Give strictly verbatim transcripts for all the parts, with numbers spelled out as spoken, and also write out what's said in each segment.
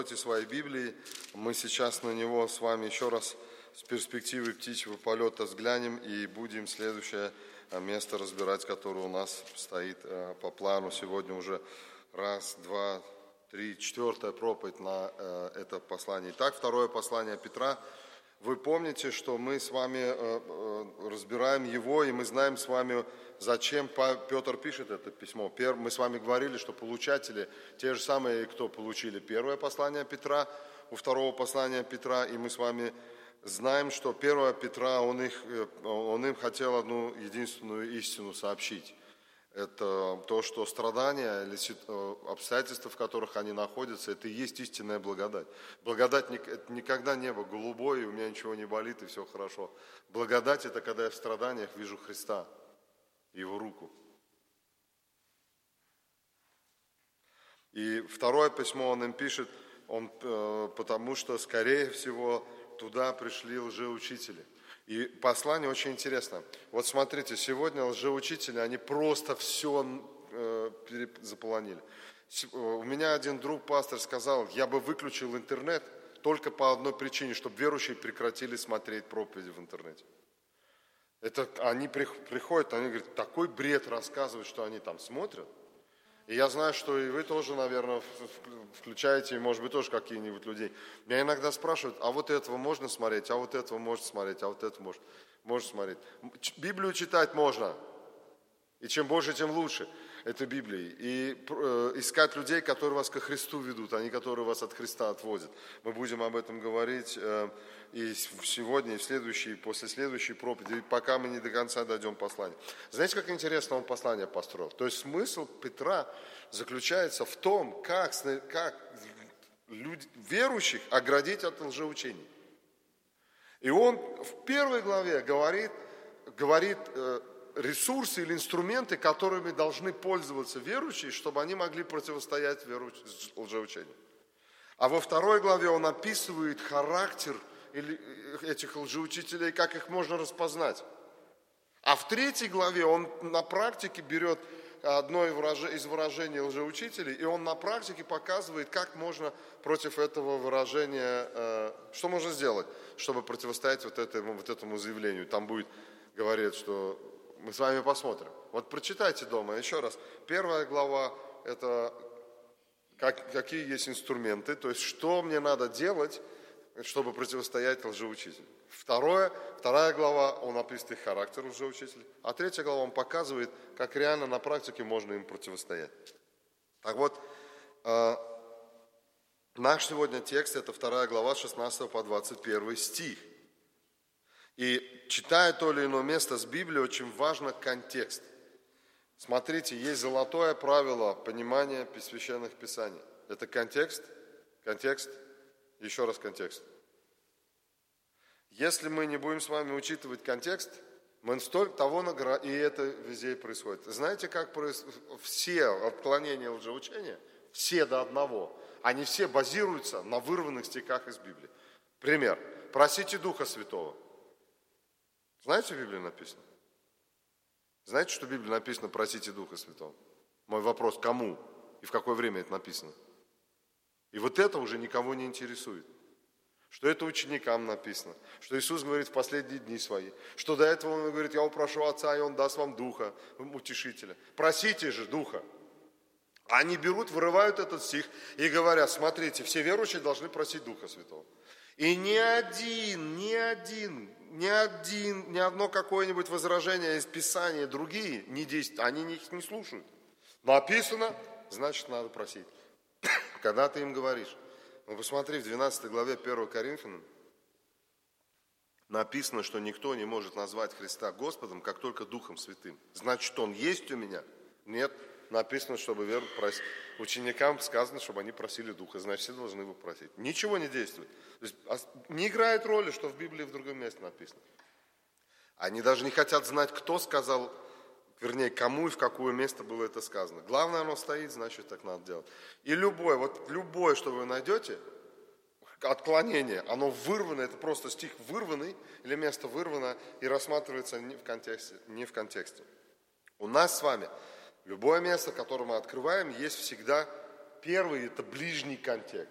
Своей Библии, мы сейчас на него с вами еще раз с перспективы птичьего полета взглянем и будем следующее место разбирать, которое у нас стоит по плану. Сегодня уже раз, два, три, четвертая проповедь на это послание. Итак, второе послание Петра. Вы помните, что мы с вами разбираем его, и мы знаем с вами, зачем Петр пишет это письмо. Мы с вами говорили, что получатели те же самые, кто получили первое послание Петра, у второго послания Петра, и мы с вами знаем, что первое Петра, он, их, он им хотел одну единственную истину сообщить. Это то, что страдания или обстоятельства, в которых они находятся, это и есть истинная благодать. Благодать это никогда небо голубое, и у меня ничего не болит, и все хорошо. Благодать – это когда я в страданиях вижу Христа, Его руку. И второе письмо он им пишет, он, потому что, скорее всего, туда пришли лжеучители. И послание очень интересно. Вот смотрите, сегодня лжеучители, они просто все э, заполонили. У меня один друг, пастор, сказал, я бы выключил интернет только по одной причине, чтобы верующие прекратили смотреть проповеди в интернете. Это они приходят, они говорят, такой бред рассказывают, что они там смотрят. И я знаю, что и вы тоже, наверное, включаете, может быть, тоже какие-нибудь людей. Меня иногда спрашивают, а вот этого можно смотреть, а вот этого можно смотреть, а вот это можно, можно смотреть. Библию читать можно. И чем больше, тем лучше. Это Библии. И э, искать людей, которые вас ко Христу ведут, а не которые вас от Христа отводят. Мы будем об этом говорить э, и сегодня, и в следующей, и после следующей проповеди, пока мы не до конца дойдем послания. Знаете, как интересно он послание построил? То есть смысл Петра заключается в том, как, как люди, верующих оградить от лжеучений. И он в первой главе говорит, говорит э, ресурсы или инструменты, которыми должны пользоваться верующие, чтобы они могли противостоять лжеучению. А во второй главе он описывает характер этих лжеучителей, как их можно распознать. А в третьей главе он на практике берет одно из выражений лжеучителей, и он на практике показывает, как можно против этого выражения, что можно сделать, чтобы противостоять вот этому, вот этому заявлению. Там будет, говорит, что мы с вами посмотрим. Вот прочитайте дома еще раз. Первая глава – это как, какие есть инструменты, то есть что мне надо делать, чтобы противостоять лжеучителю. Второе, вторая глава, он описывает их характер лжеучителя. А третья глава, он показывает, как реально на практике можно им противостоять. Так вот, э, наш сегодня текст – это вторая глава, шестнадцатого по двадцать первый стих. И читая то или иное место с Библии, очень важно контекст. Смотрите, есть золотое правило понимания священных писаний. Это контекст, контекст, еще раз контекст. Если мы не будем с вами учитывать контекст, мы столько того наград... и это везде происходит. Знаете, как происходит? Все отклонения лжеучения, все до одного, они все базируются на вырванных стихах из Библии. Пример. Просите Духа Святого. Знаете, в Библии написано? Знаете, что в Библии написано «просите Духа Святого»? Мой вопрос, кому и в какое время это написано? И вот это уже никого не интересует. Что это ученикам написано, что Иисус говорит в последние дни свои, что до этого Он говорит, я упрошу Отца, и Он даст вам Духа, Утешителя. Просите же Духа. Они берут, вырывают этот стих и говорят, смотрите, все верующие должны просить Духа Святого. И ни один, ни один, ни один, ни одно какое-нибудь возражение из Писания, другие не действуют, они их не слушают. Написано, значит, надо просить. Когда ты им говоришь, ну посмотри, в двенадцатой главе первого Коринфянам написано, что никто не может назвать Христа Господом, как только Духом Святым. Значит, Он есть у меня? Нет. Написано, чтобы веру просить. Ученикам сказано, чтобы они просили Духа, значит, все должны его просить. Ничего не действует. То есть, не играет роли, что в Библии в другом месте написано. Они даже не хотят знать, кто сказал, вернее, кому и в какое место было это сказано. Главное, оно стоит, значит, так надо делать. И любое, вот любое, что вы найдете, отклонение, оно вырвано, это просто стих вырванный, или место вырвано, и рассматривается не в контексте. Не в контексте. У нас с вами любое место, которое мы открываем, есть всегда первый, это ближний контекст.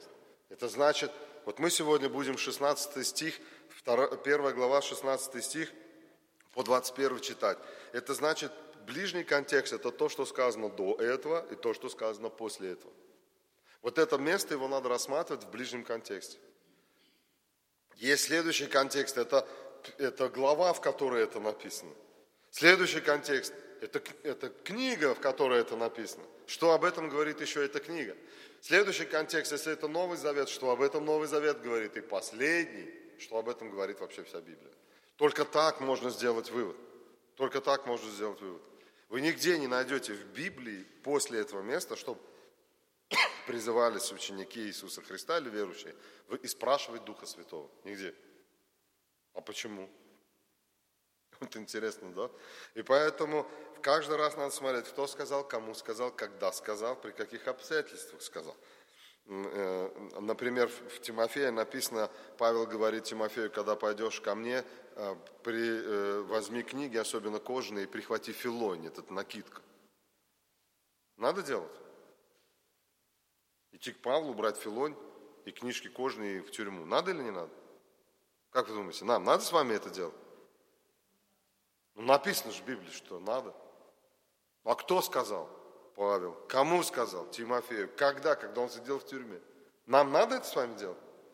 Это значит, вот мы сегодня будем шестнадцатый стих, первая глава, шестнадцатый стих по двадцать первый читать. Это значит, ближний контекст – это то, что сказано до этого, и то, что сказано после этого. Вот это место, его надо рассматривать в ближнем контексте. Есть следующий контекст, это, это глава, в которой это написано. Следующий контекст – это, это книга, в которой это написано. Что об этом говорит еще эта книга? Следующий контекст, если это Новый Завет, что об этом Новый Завет говорит? И последний, что об этом говорит вообще вся Библия. Только так можно сделать вывод. Только так можно сделать вывод. Вы нигде не найдете в Библии после этого места, чтобы призывались ученики Иисуса Христа или верующие, и спрашивать Духа Святого. Нигде. А почему? Вот интересно, да? И поэтому каждый раз надо смотреть, кто сказал, кому сказал, когда сказал, при каких обстоятельствах сказал. Например, в Тимофея написано, Павел говорит Тимофею, когда пойдешь ко мне, при, возьми книги, особенно кожаные, и прихвати филонь, это накидка. Надо делать? Идти к Павлу, брать филонь и книжки кожаные в тюрьму. Надо или не надо? Как вы думаете, нам надо с вами это делать? Ну, написано же в Библии, что надо. А кто сказал? Павел. Кому сказал? Тимофею. Когда? Когда он сидел в тюрьме. Нам надо это с вами делать?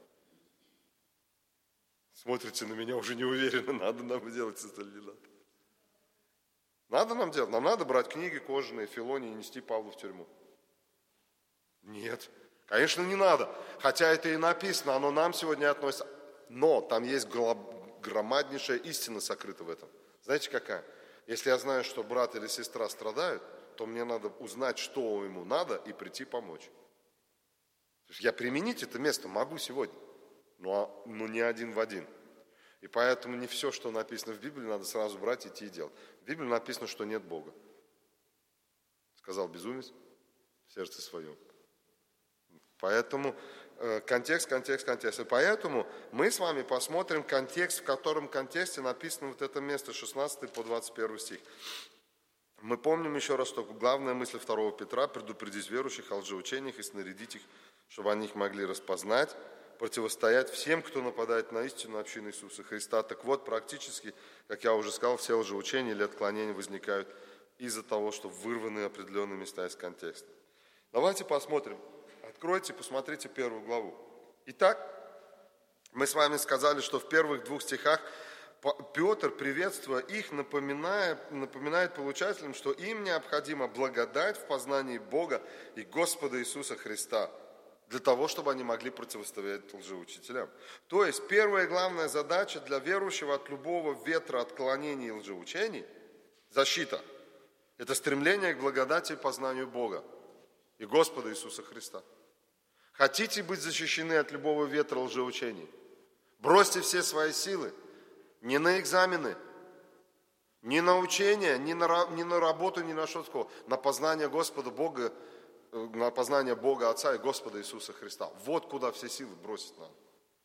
Смотрите на меня уже неуверенно, надо нам делать это или не надо. Надо нам делать? Нам надо брать книги кожаные, филони и нести Павлу в тюрьму? Нет, конечно, не надо. Хотя это и написано, оно нам сегодня относится. Но там есть громаднейшая истина сокрыта в этом. Знаете какая? Если я знаю, что брат или сестра страдают, то мне надо узнать, что ему надо, и прийти помочь. То есть я применить это место могу сегодня, но, но не один в один. И поэтому не все, что написано в Библии, надо сразу брать, идти и делать. В Библии написано, что нет Бога. Сказал безумец в сердце своем. Поэтому э, контекст, контекст, контекст. И поэтому мы с вами посмотрим контекст, в котором контексте написано вот это место, шестнадцатый по двадцать первый стих. Мы помним еще раз, что главная мысль второго Петра – предупредить верующих о лжеучениях и снарядить их, чтобы они их могли распознать, противостоять всем, кто нападает на истину общины Иисуса Христа. Так вот, практически, как я уже сказал, все лжеучения или отклонения возникают из-за того, что вырваны определенные места из контекста. Давайте посмотрим. Откройте, посмотрите первую главу. Итак, мы с вами сказали, что в первых двух стихах Петр, приветствуя их, напоминает, напоминает получателям, что им необходима благодать в познании Бога и Господа Иисуса Христа, для того, чтобы они могли противостоять лжеучителям. То есть, первая главная задача для верующего от любого ветра отклонений и лжеучений – защита. Это стремление к благодати и познанию Бога и Господа Иисуса Христа. Хотите быть защищены от любого ветра лжеучений? Бросьте все свои силы. Не на экзамены, не на учения, не на, не на работу, ни на что такое. На познание Господа Бога, на познание Бога Отца и Господа Иисуса Христа. Вот куда все силы бросить надо.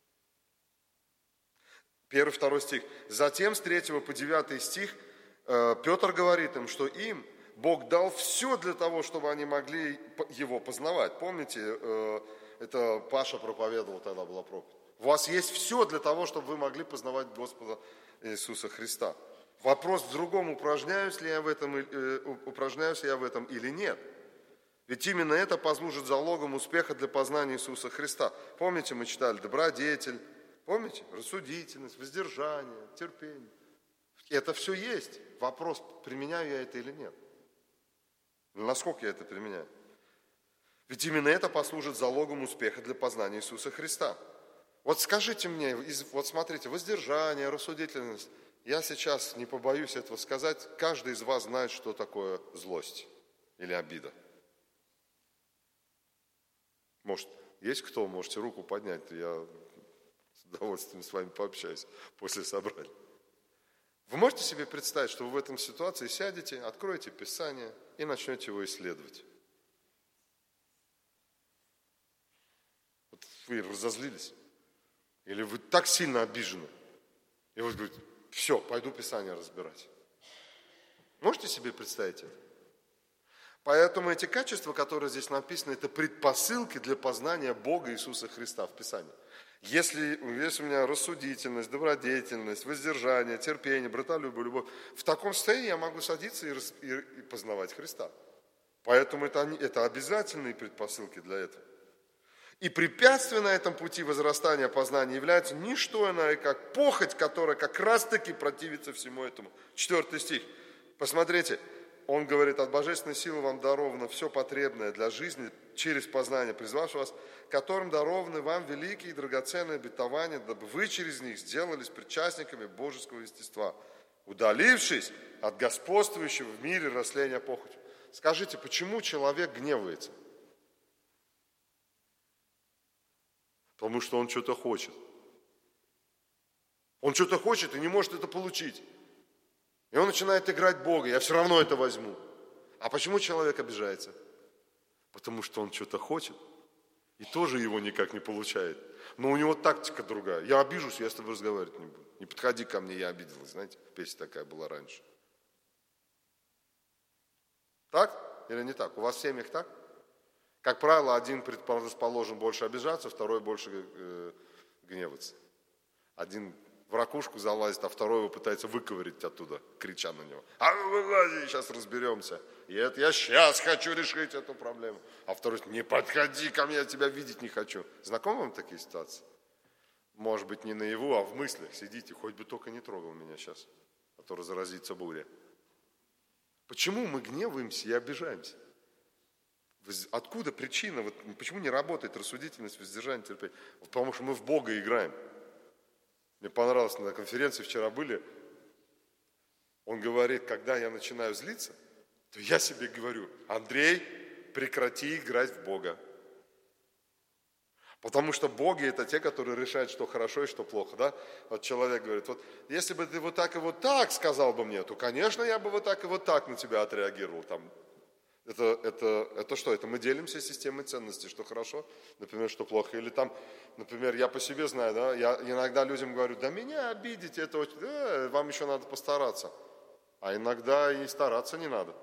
Первый, второй стих. Затем с третьего по девятый стих Петр говорит им, что им Бог дал все для того, чтобы они могли Его познавать. Помните, это Паша проповедовал, тогда была проповедь. У вас есть все для того, чтобы вы могли познавать Господа Иисуса Христа. Вопрос в другом, упражняюсь ли я в этом, упражняюсь я в этом или нет. Ведь именно это послужит залогом успеха для познания Иисуса Христа. Помните, мы читали добродетель, помните, рассудительность, воздержание, терпение. Это все есть. Вопрос, применяю я это или нет. Насколько я это применяю. Ведь именно это послужит залогом успеха для познания Иисуса Христа. Вот скажите мне, вот смотрите, воздержание, рассудительность. Я сейчас не побоюсь этого сказать. Каждый из вас знает, что такое злость или обида. Может, есть кто? Можете руку поднять. Я с удовольствием с вами пообщаюсь после собрания. Вы можете себе представить, что вы в этом ситуации сядете, откроете Писание и начнете его исследовать? Вот вы разозлились. Или вы так сильно обижены. И вы говорите, все, пойду Писание разбирать. Можете себе представить это? Поэтому эти качества, которые здесь написаны, это предпосылки для познания Бога Иисуса Христа в Писании. Если есть у меня рассудительность, добродетельность, воздержание, терпение, братолюбие, любовь, в таком состоянии я могу садиться и, рас, и, и познавать Христа. Поэтому это, это обязательные предпосылки для этого. И препятствие на этом пути возрастания познания является не что иное, как похоть, которая как раз-таки противится всему этому. Четвертый стих. Посмотрите, он говорит, от божественной силы вам даровано все потребное для жизни через познание, призвавшего вас, которым дарованы вам великие и драгоценные обетования, дабы вы через них сделались причастниками божеского естества, удалившись от господствующего в мире растления похоти. Скажите, почему человек гневается? Потому что он что-то хочет. Он что-то хочет и не может это получить. И он начинает играть Бога, я все равно это возьму. А почему человек обижается? Потому что он что-то хочет и тоже его никак не получает. Но у него тактика другая. Я обижусь, я с тобой разговаривать не буду. Не подходи ко мне, я обиделась. Знаете, песня такая была раньше. Так или не так? У вас в семьях так? Как правило, один предрасположен больше обижаться, второй больше э, гневаться. Один в ракушку залазит, а второй его пытается выковырять оттуда, крича на него. А ну вылази, сейчас разберемся. И это я сейчас хочу решить эту проблему. А второй, не подходи ко мне, я тебя видеть не хочу. Знакомы вам такие ситуации? Может быть, не наяву, а в мыслях сидите, хоть бы только не трогал меня сейчас, а то разразится буря. Почему мы гневаемся и обижаемся? Откуда причина? Вот почему не работает рассудительность, воздержание, терпение? Потому что мы в Бога играем. Мне понравилось, на конференции вчера были, он говорит, когда я начинаю злиться, то я себе говорю, Андрей, прекрати играть в Бога. Потому что боги это те, которые решают, что хорошо и что плохо. Да? Вот человек говорит, вот если бы ты вот так и вот так сказал бы мне, то, конечно, я бы вот так и вот так на тебя отреагировал. Там, Это, это, это что? Это мы делимся системой ценностей, что хорошо, например, что плохо. Или там, например, я по себе знаю, да, я иногда людям говорю, да меня обидеть, это очень, да, вам еще надо постараться. А иногда и стараться не надо.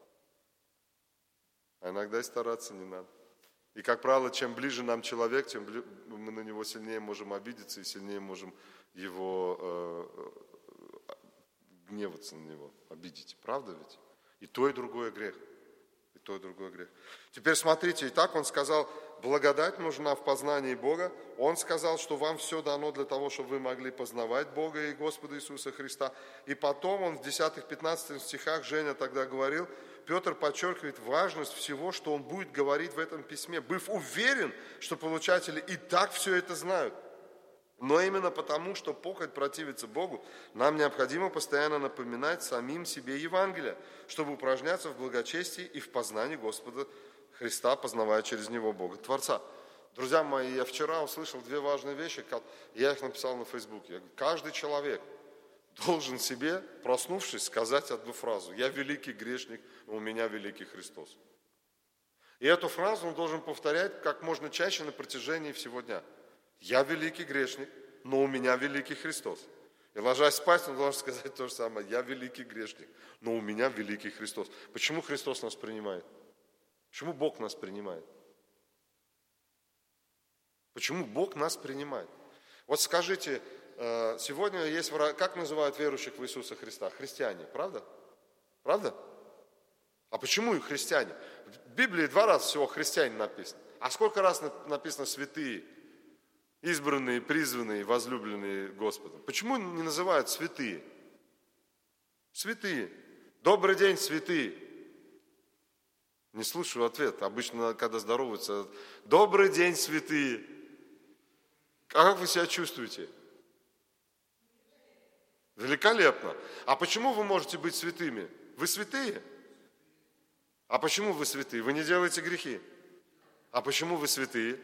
А иногда и стараться не надо. И, как правило, чем ближе нам человек, тем бли... мы на него сильнее можем обидеться и сильнее можем его э, гневаться на него, обидеть. Правда ведь? И то, и другое грех. И то, и другой грех. Теперь смотрите, и так он сказал, благодать нужна в познании Бога. Он сказал, что вам все дано для того, чтобы вы могли познавать Бога и Господа Иисуса Христа. И потом он в десятых-пятнадцатых стихах, Женя тогда говорил, Петр подчеркивает важность всего, что он будет говорить в этом письме, быв уверен, что получатели и так все это знают. Но именно потому, что похоть противится Богу, нам необходимо постоянно напоминать самим себе Евангелие, чтобы упражняться в благочестии и в познании Господа Христа, познавая через Него Бога Творца. Друзья мои, я вчера услышал две важные вещи, я их написал на Фейсбуке. Каждый человек должен себе, проснувшись, сказать одну фразу. Я великий грешник, но у меня великий Христос. И эту фразу он должен повторять как можно чаще на протяжении всего дня. Я великий грешник, но у меня великий Христос. И ложась спать, он должен сказать то же самое. Я великий грешник, но у меня великий Христос. Почему Христос нас принимает? Почему Бог нас принимает? Почему Бог нас принимает? Вот скажите, сегодня есть, как называют верующих в Иисуса Христа? Христиане, правда? Правда? А почему их христиане? В Библии два раза всего христиане написано. А сколько раз написано святые? Избранные, призванные, возлюбленные Господом. Почему не называют святые? Святые. Добрый день, святые. Не слушаю ответ. Обычно, когда здороваются, добрый день, святые. А как вы себя чувствуете? Великолепно. А почему вы можете быть святыми? Вы святые? А почему вы святые? Вы не делаете грехи. А почему вы святые?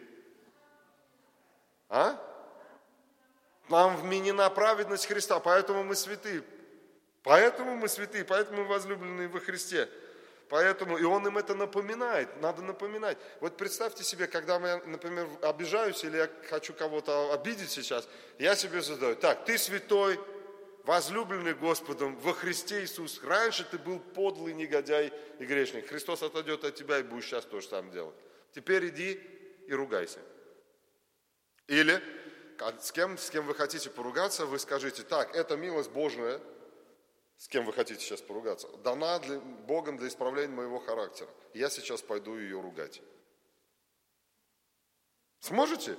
А? Нам вменена праведность Христа, поэтому мы святые. Поэтому мы святые, поэтому мы возлюбленные во Христе. Поэтому, и Он им это напоминает, надо напоминать. Вот представьте себе, когда я, например, обижаюсь или я хочу кого-то обидеть сейчас, я себе задаю, так, ты святой, возлюбленный Господом во Христе Иисус. Раньше ты был подлый негодяй и грешник. Христос отойдет от тебя и будешь сейчас то же самое делать. Теперь иди и ругайся. Или с кем, с кем вы хотите поругаться, вы скажите: так, это милость Божия, с кем вы хотите сейчас поругаться, дана для, Богом для исправления моего характера. Я сейчас пойду ее ругать. Сможете?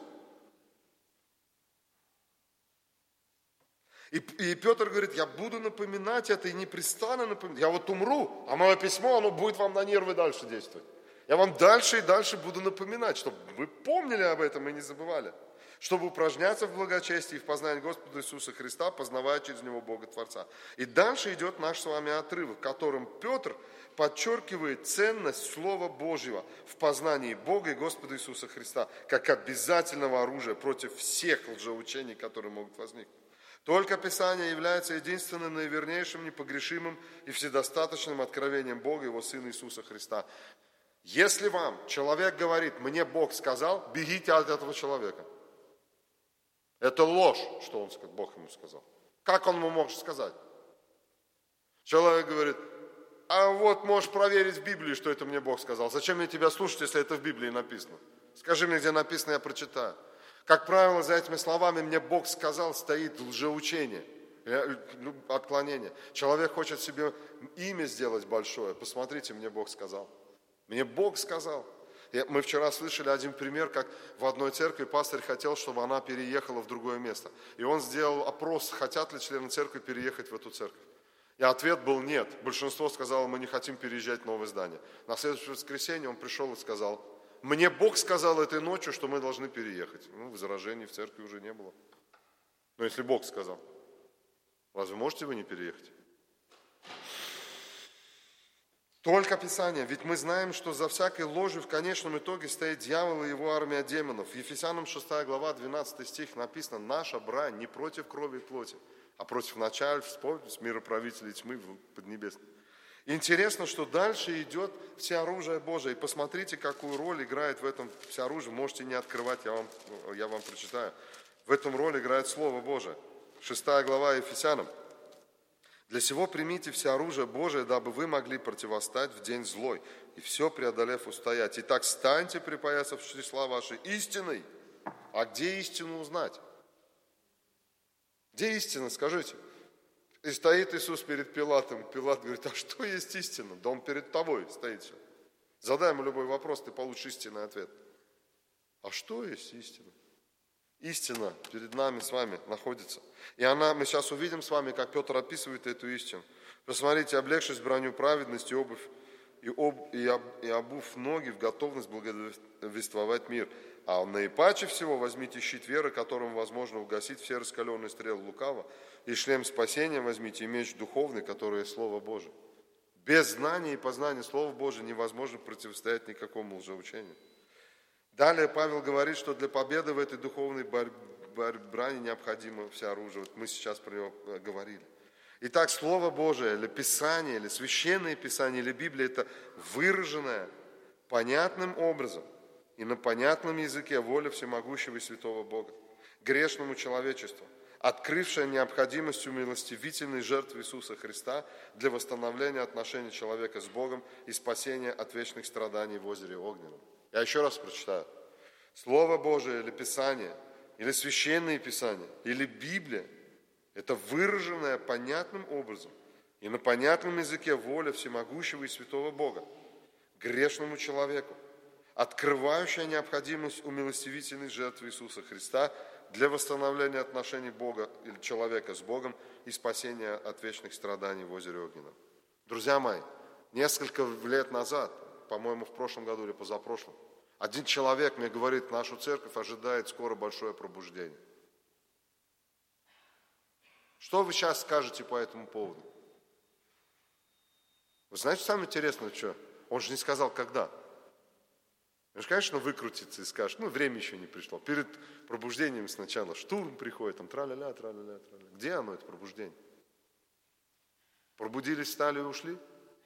И, и Петр говорит: я буду напоминать это и непрестанно напоминать. Я вот умру, а мое письмо, оно будет вам на нервы дальше действовать. Я вам дальше и дальше буду напоминать, чтобы вы помнили об этом и не забывали. Чтобы упражняться в благочестии и в познании Господа Иисуса Христа, познавая через Него Бога Творца. И дальше идет наш с вами отрывок, в котором Петр подчеркивает ценность Слова Божьего в познании Бога и Господа Иисуса Христа, как обязательного оружия против всех лжеучений, которые могут возникнуть. Только Писание является единственным, наивернейшим, непогрешимым и вседостаточным откровением Бога и Его Сына Иисуса Христа. Если вам человек говорит: мне Бог сказал, бегите от этого человека. Это ложь, что он, Бог ему сказал. Как он ему может сказать? Человек говорит: а вот можешь проверить в Библии, что это мне Бог сказал. Зачем мне тебя слушать, если это в Библии написано? Скажи мне, где написано, я прочитаю. Как правило, за этими словами «мне Бог сказал» стоит лжеучение, отклонение. Человек хочет себе имя сделать большое. Посмотрите, мне Бог сказал. Мне Бог сказал. Мы вчера слышали один пример, как в одной церкви пастырь хотел, чтобы она переехала в другое место. И он сделал опрос, хотят ли члены церкви переехать в эту церковь. И ответ был нет. Большинство сказало: мы не хотим переезжать в новое здание. На следующее воскресенье он пришел и сказал: мне Бог сказал этой ночью, что мы должны переехать. Ну, возражений в церкви уже не было. Но если Бог сказал, разве можете вы не переехать? Только Писание. Ведь мы знаем, что за всякой ложью в конечном итоге стоит дьявол и его армия демонов. В Ефесянам шестая глава, двенадцатый стих написано: наша брань не против крови и плоти, а против начальств, мироправителей тьмы поднебесной. Интересно, что дальше идет всеоружие Божие. И посмотрите, какую роль играет в этом всеоружие. Можете не открывать, я вам, я вам прочитаю. В этом роль играет Слово Божие. Шестая глава Ефесянам. Для сего примите всеоружие Божие, дабы вы могли противостать в день злой, и все преодолев устоять. Итак, станьте, припоясав чресла вашей истиной. А где истину узнать? Где истина, скажите? И стоит Иисус перед Пилатом. Пилат говорит: а что есть истина? Да он перед тобой стоит все. Задай ему любой вопрос, ты получишь истинный ответ. А что есть истина? Истина перед нами с вами находится. И она, мы сейчас увидим с вами, как Петр описывает эту истину. Посмотрите: облегшись броню праведности, обувь, и, об, и, об, и обув ноги в готовность благовествовать мир. А наипаче всего возьмите щит веры, которым возможно угасить все раскаленные стрелы лукава, и шлем спасения возьмите, и меч духовный, который есть Слово Божие. Без знания и познания Слова Божия невозможно противостоять никакому лжеучению. Далее Павел говорит, что для победы в этой духовной брани необходимо всеоружие. Вот мы сейчас про него говорили. Итак, Слово Божие, или Писание, или Священное Писание, или Библия – это выраженное понятным образом и на понятном языке воля всемогущего и святого Бога, грешному человечеству, открывшая необходимость умилостивительной жертвы Иисуса Христа для восстановления отношений человека с Богом и спасения от вечных страданий в озере Огненном. Я еще раз прочитаю. Слово Божие или Писание, или Священное Писание, или Библия – это выраженная понятным образом и на понятном языке воля всемогущего и святого Бога, грешному человеку, открывающая необходимость умилостивительной жертвы Иисуса Христа для восстановления отношений Бога или человека с Богом и спасения от вечных страданий в озере Огненном. Друзья мои, несколько лет назад, по-моему, в прошлом году или позапрошлом, один человек мне говорит: нашу церковь ожидает скоро большое пробуждение. Что вы сейчас скажете по этому поводу? Вы знаете, самое интересное, что? Он же не сказал, когда. Он же, конечно, выкрутится и скажет: ну, время еще не пришло. Перед пробуждением сначала штурм приходит, там тра-ля-ля, тра-ля-ля, тра-ля. Где оно, это пробуждение? Пробудились, встали и ушли?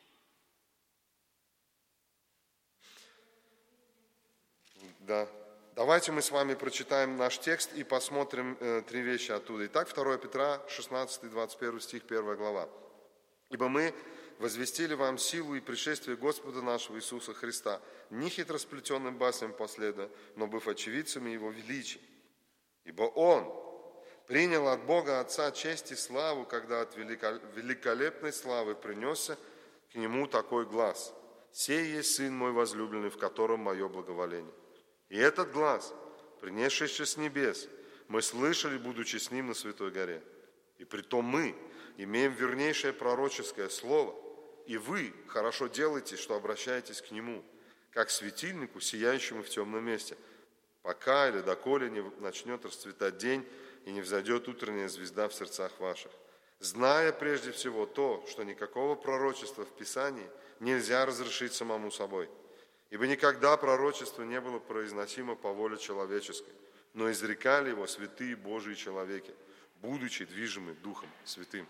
Да, Давайте мы с вами прочитаем наш текст и посмотрим э, три вещи оттуда. Итак, второе Петра, шестнадцатый, двадцать первый стих, первая глава. «Ибо мы возвестили вам силу и пришествие Господа нашего Иисуса Христа, не хитросплетенным басням последуя, но быв очевидцами Его величия. Ибо Он принял от Бога Отца честь и славу, когда от великолепной славы принесся к Нему такой глас: «Сей есть Сын мой возлюбленный, в котором мое благоволение». И этот глас, принесшийся с небес, мы слышали, будучи с Ним на Святой горе. И притом мы имеем вернейшее пророческое слово, и вы хорошо делаете, что обращаетесь к Нему, как светильнику, сияющему в темном месте, пока или доколе не начнет расцветать день и не взойдет утренняя звезда в сердцах ваших, зная прежде всего то, что никакого пророчества в Писании нельзя разрешить самому собой. Ибо никогда пророчество не было произносимо по воле человеческой, но изрекали его святые Божии человеки, будучи движимы Духом Святым».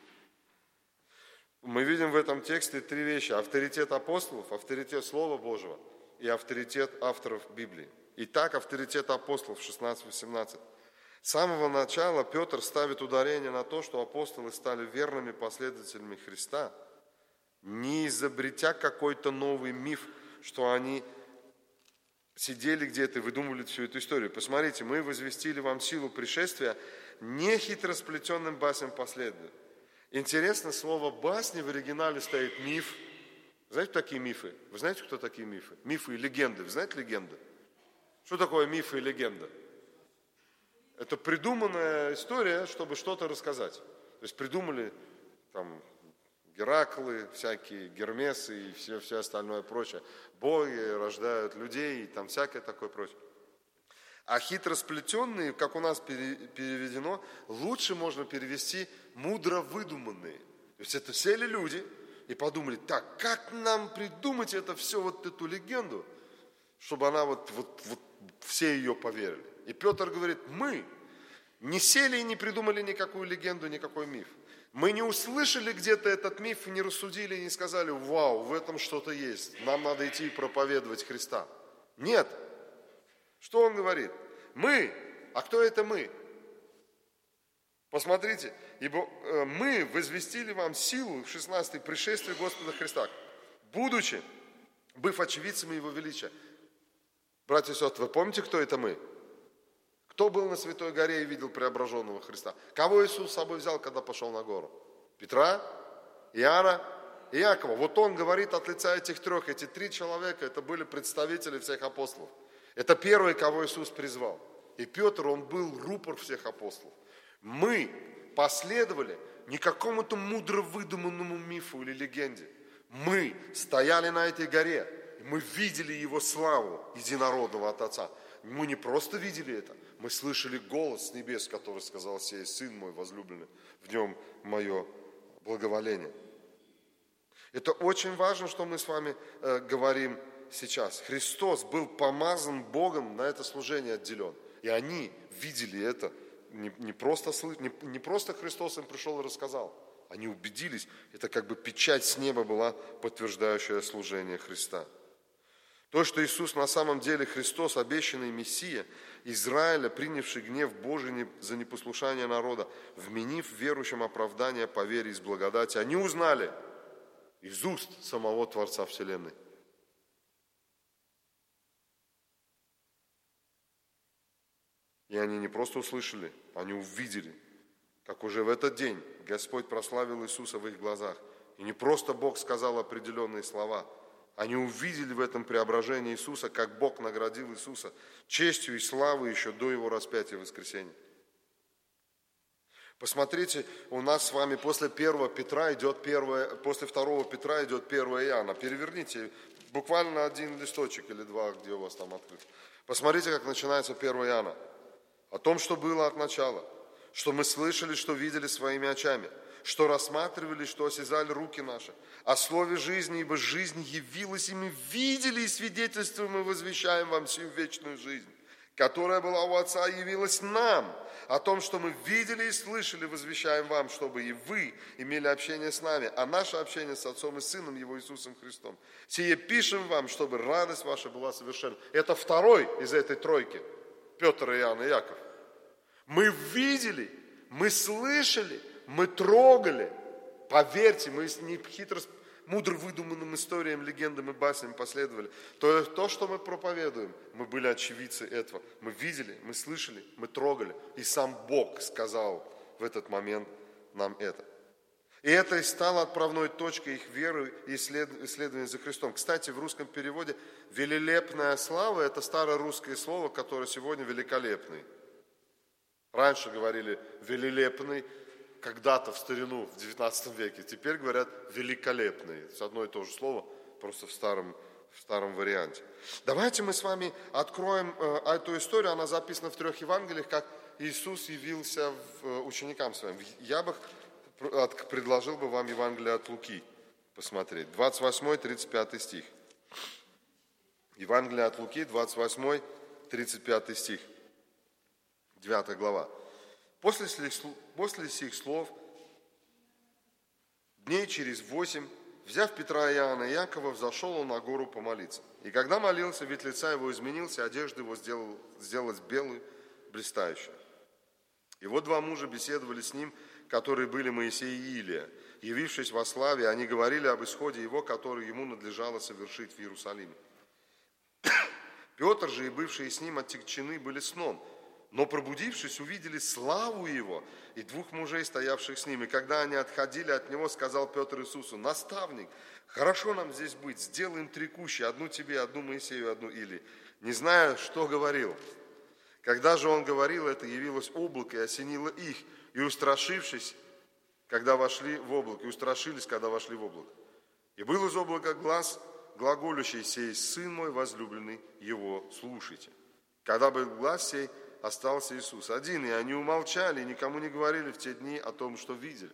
Мы видим в этом тексте три вещи: авторитет апостолов, авторитет Слова Божьего и авторитет авторов Библии. Итак, авторитет апостолов шестнадцать восемнадцать. С самого начала Петр ставит ударение на то, что апостолы стали верными последователями Христа, не изобретя какой-то новый миф, что они сидели где-то и выдумывали всю эту историю. Посмотрите, мы возвестили вам силу пришествия, не хитросплетенным басням последуя. Интересно, слово «басни» в оригинале стоит «миф». Знаете, такие мифы? Вы знаете, кто такие мифы? Мифы и легенды. Вы знаете легенды? Что такое мифы и легенда? Это придуманная история, чтобы что-то рассказать. То есть придумали там Гераклы, всякие Гермесы и все, все остальное прочее. Боги рождают людей и там всякое такое прочее. А хитросплетенные, как у нас переведено, лучше можно перевести мудро выдуманные. То есть это сели люди и подумали: так, как нам придумать это все, вот эту легенду, чтобы она вот, вот, вот все ее поверили. И Петр говорит: мы не сели и не придумали никакую легенду, никакой миф. Мы не услышали где-то этот миф, не рассудили, не сказали: вау, в этом что-то есть, нам надо идти и проповедовать Христа. Нет. Что он говорит? Мы. А кто это мы? Посмотрите, ибо мы возвестили вам силу, шестнадцатый, пришествие Господа Христа, будучи, быв очевидцами Его величия. Братья и сестры, вы помните, кто это мы? Кто был на Святой горе и видел преображенного Христа? Кого Иисус с собой взял, когда пошел на гору? Петра, Иоанна и Иакова. Вот он говорит от лица этих трех. Эти три человека, это были представители всех апостолов. Это первые, кого Иисус призвал. И Петр, он был рупор всех апостолов. Мы последовали не какому-то мудро выдуманному мифу или легенде. Мы стояли на этой горе, и мы видели Его славу единородного от Отца. Мы не просто видели это, мы слышали голос с небес, который сказал: «Сей Сын мой возлюбленный, в Нем мое благоволение». Это очень важно, что мы с вами э, говорим сейчас. Христос был помазан Богом, на это служение отделен. И они видели это. Не, не, просто, не, не просто Христос им пришел и рассказал. Они убедились. Это как бы печать с неба была, подтверждающая служение Христа. То, что Иисус на самом деле Христос, обещанный Мессия, Израиля, принявший гнев Божий за непослушание народа, вменив верующим оправдание по вере из благодати, они узнали из уст самого Творца Вселенной. И они не просто услышали, они увидели, как уже в этот день Господь прославил Иисуса в их глазах. И не просто Бог сказал определенные слова, они увидели в этом преображении Иисуса, как Бог наградил Иисуса честью и славой еще до Его распятия и воскресения. Посмотрите, у нас с вами после первого Петра идет первое, после второго Петра идет первое Иоанна. Переверните буквально один листочек или два, где у вас там открыт. Посмотрите, как начинается первое Иоанна. О том, что было от начала, что мы слышали, что видели своими очами, что рассматривали, что осязали руки наши, о слове жизни, ибо жизнь явилась, и мы видели и свидетельствуем и возвещаем вам сию вечную жизнь, которая была у Отца и явилась нам. О том, что мы видели и слышали, возвещаем вам, чтобы и вы имели общение с нами, а наше общение с Отцом и Сыном Его Иисусом Христом. Сие пишем вам, чтобы радость ваша была совершенна. Это второй из этой тройки. Петр, Иоанн и Яков. Мы видели, мы слышали, мы трогали. Поверьте, мы не хитро, мудро выдуманным историям, легендам и басням последовали. То, то, что мы проповедуем, мы были очевидцы этого. Мы видели, мы слышали, мы трогали. И сам Бог сказал в этот момент нам это. И это и стало отправной точкой их веры и исследования за Христом. Кстати, в русском переводе «велелепная слава» – это старорусское слово, которое сегодня «великолепный». Раньше говорили «велелепный», когда-то в старину, в девятнадцатом веке. Теперь говорят «великолепный». Это одно и то же слово, просто в старом, в старом варианте. Давайте мы с вами откроем э, эту историю. Она записана в трех Евангелиях, как Иисус явился в, э, ученикам своим. Я бы от, предложил бы вам Евангелие от Луки посмотреть. двадцать восьмой тридцать пятый стих. Евангелие от Луки, двадцать восьмой тридцать пятый стих. девятая глава. После сих, после сих слов, дней через восемь, взяв Петра, Иоанна и Якова, взошел он на гору помолиться. И когда молился, вид лица его изменился, одежда его сделал, сделалась белой, блистающей. И вот два мужа беседовали с ним, которые были Моисей и Илия. Явившись во славе, они говорили об исходе его, который ему надлежало совершить в Иерусалиме. Петр же и бывшие с ним отягчены были сном, но, пробудившись, увидели славу его и двух мужей, стоявших с ним. И когда они отходили от него, сказал Петр Иисусу: наставник, хорошо нам здесь быть, сделаем три кущи, одну тебе, одну Моисею, одну Илии. Не зная, что говорил. Когда же он говорил это, явилось облако и осенило их, и устрашившись, когда вошли в облако, и устрашились, когда вошли в облако. И был из облака глас, глаголющий: сей сын мой возлюбленный, его слушайте. Когда был глас сей, остался Иисус один, и они умолчали, и никому не говорили в те дни о том, что видели.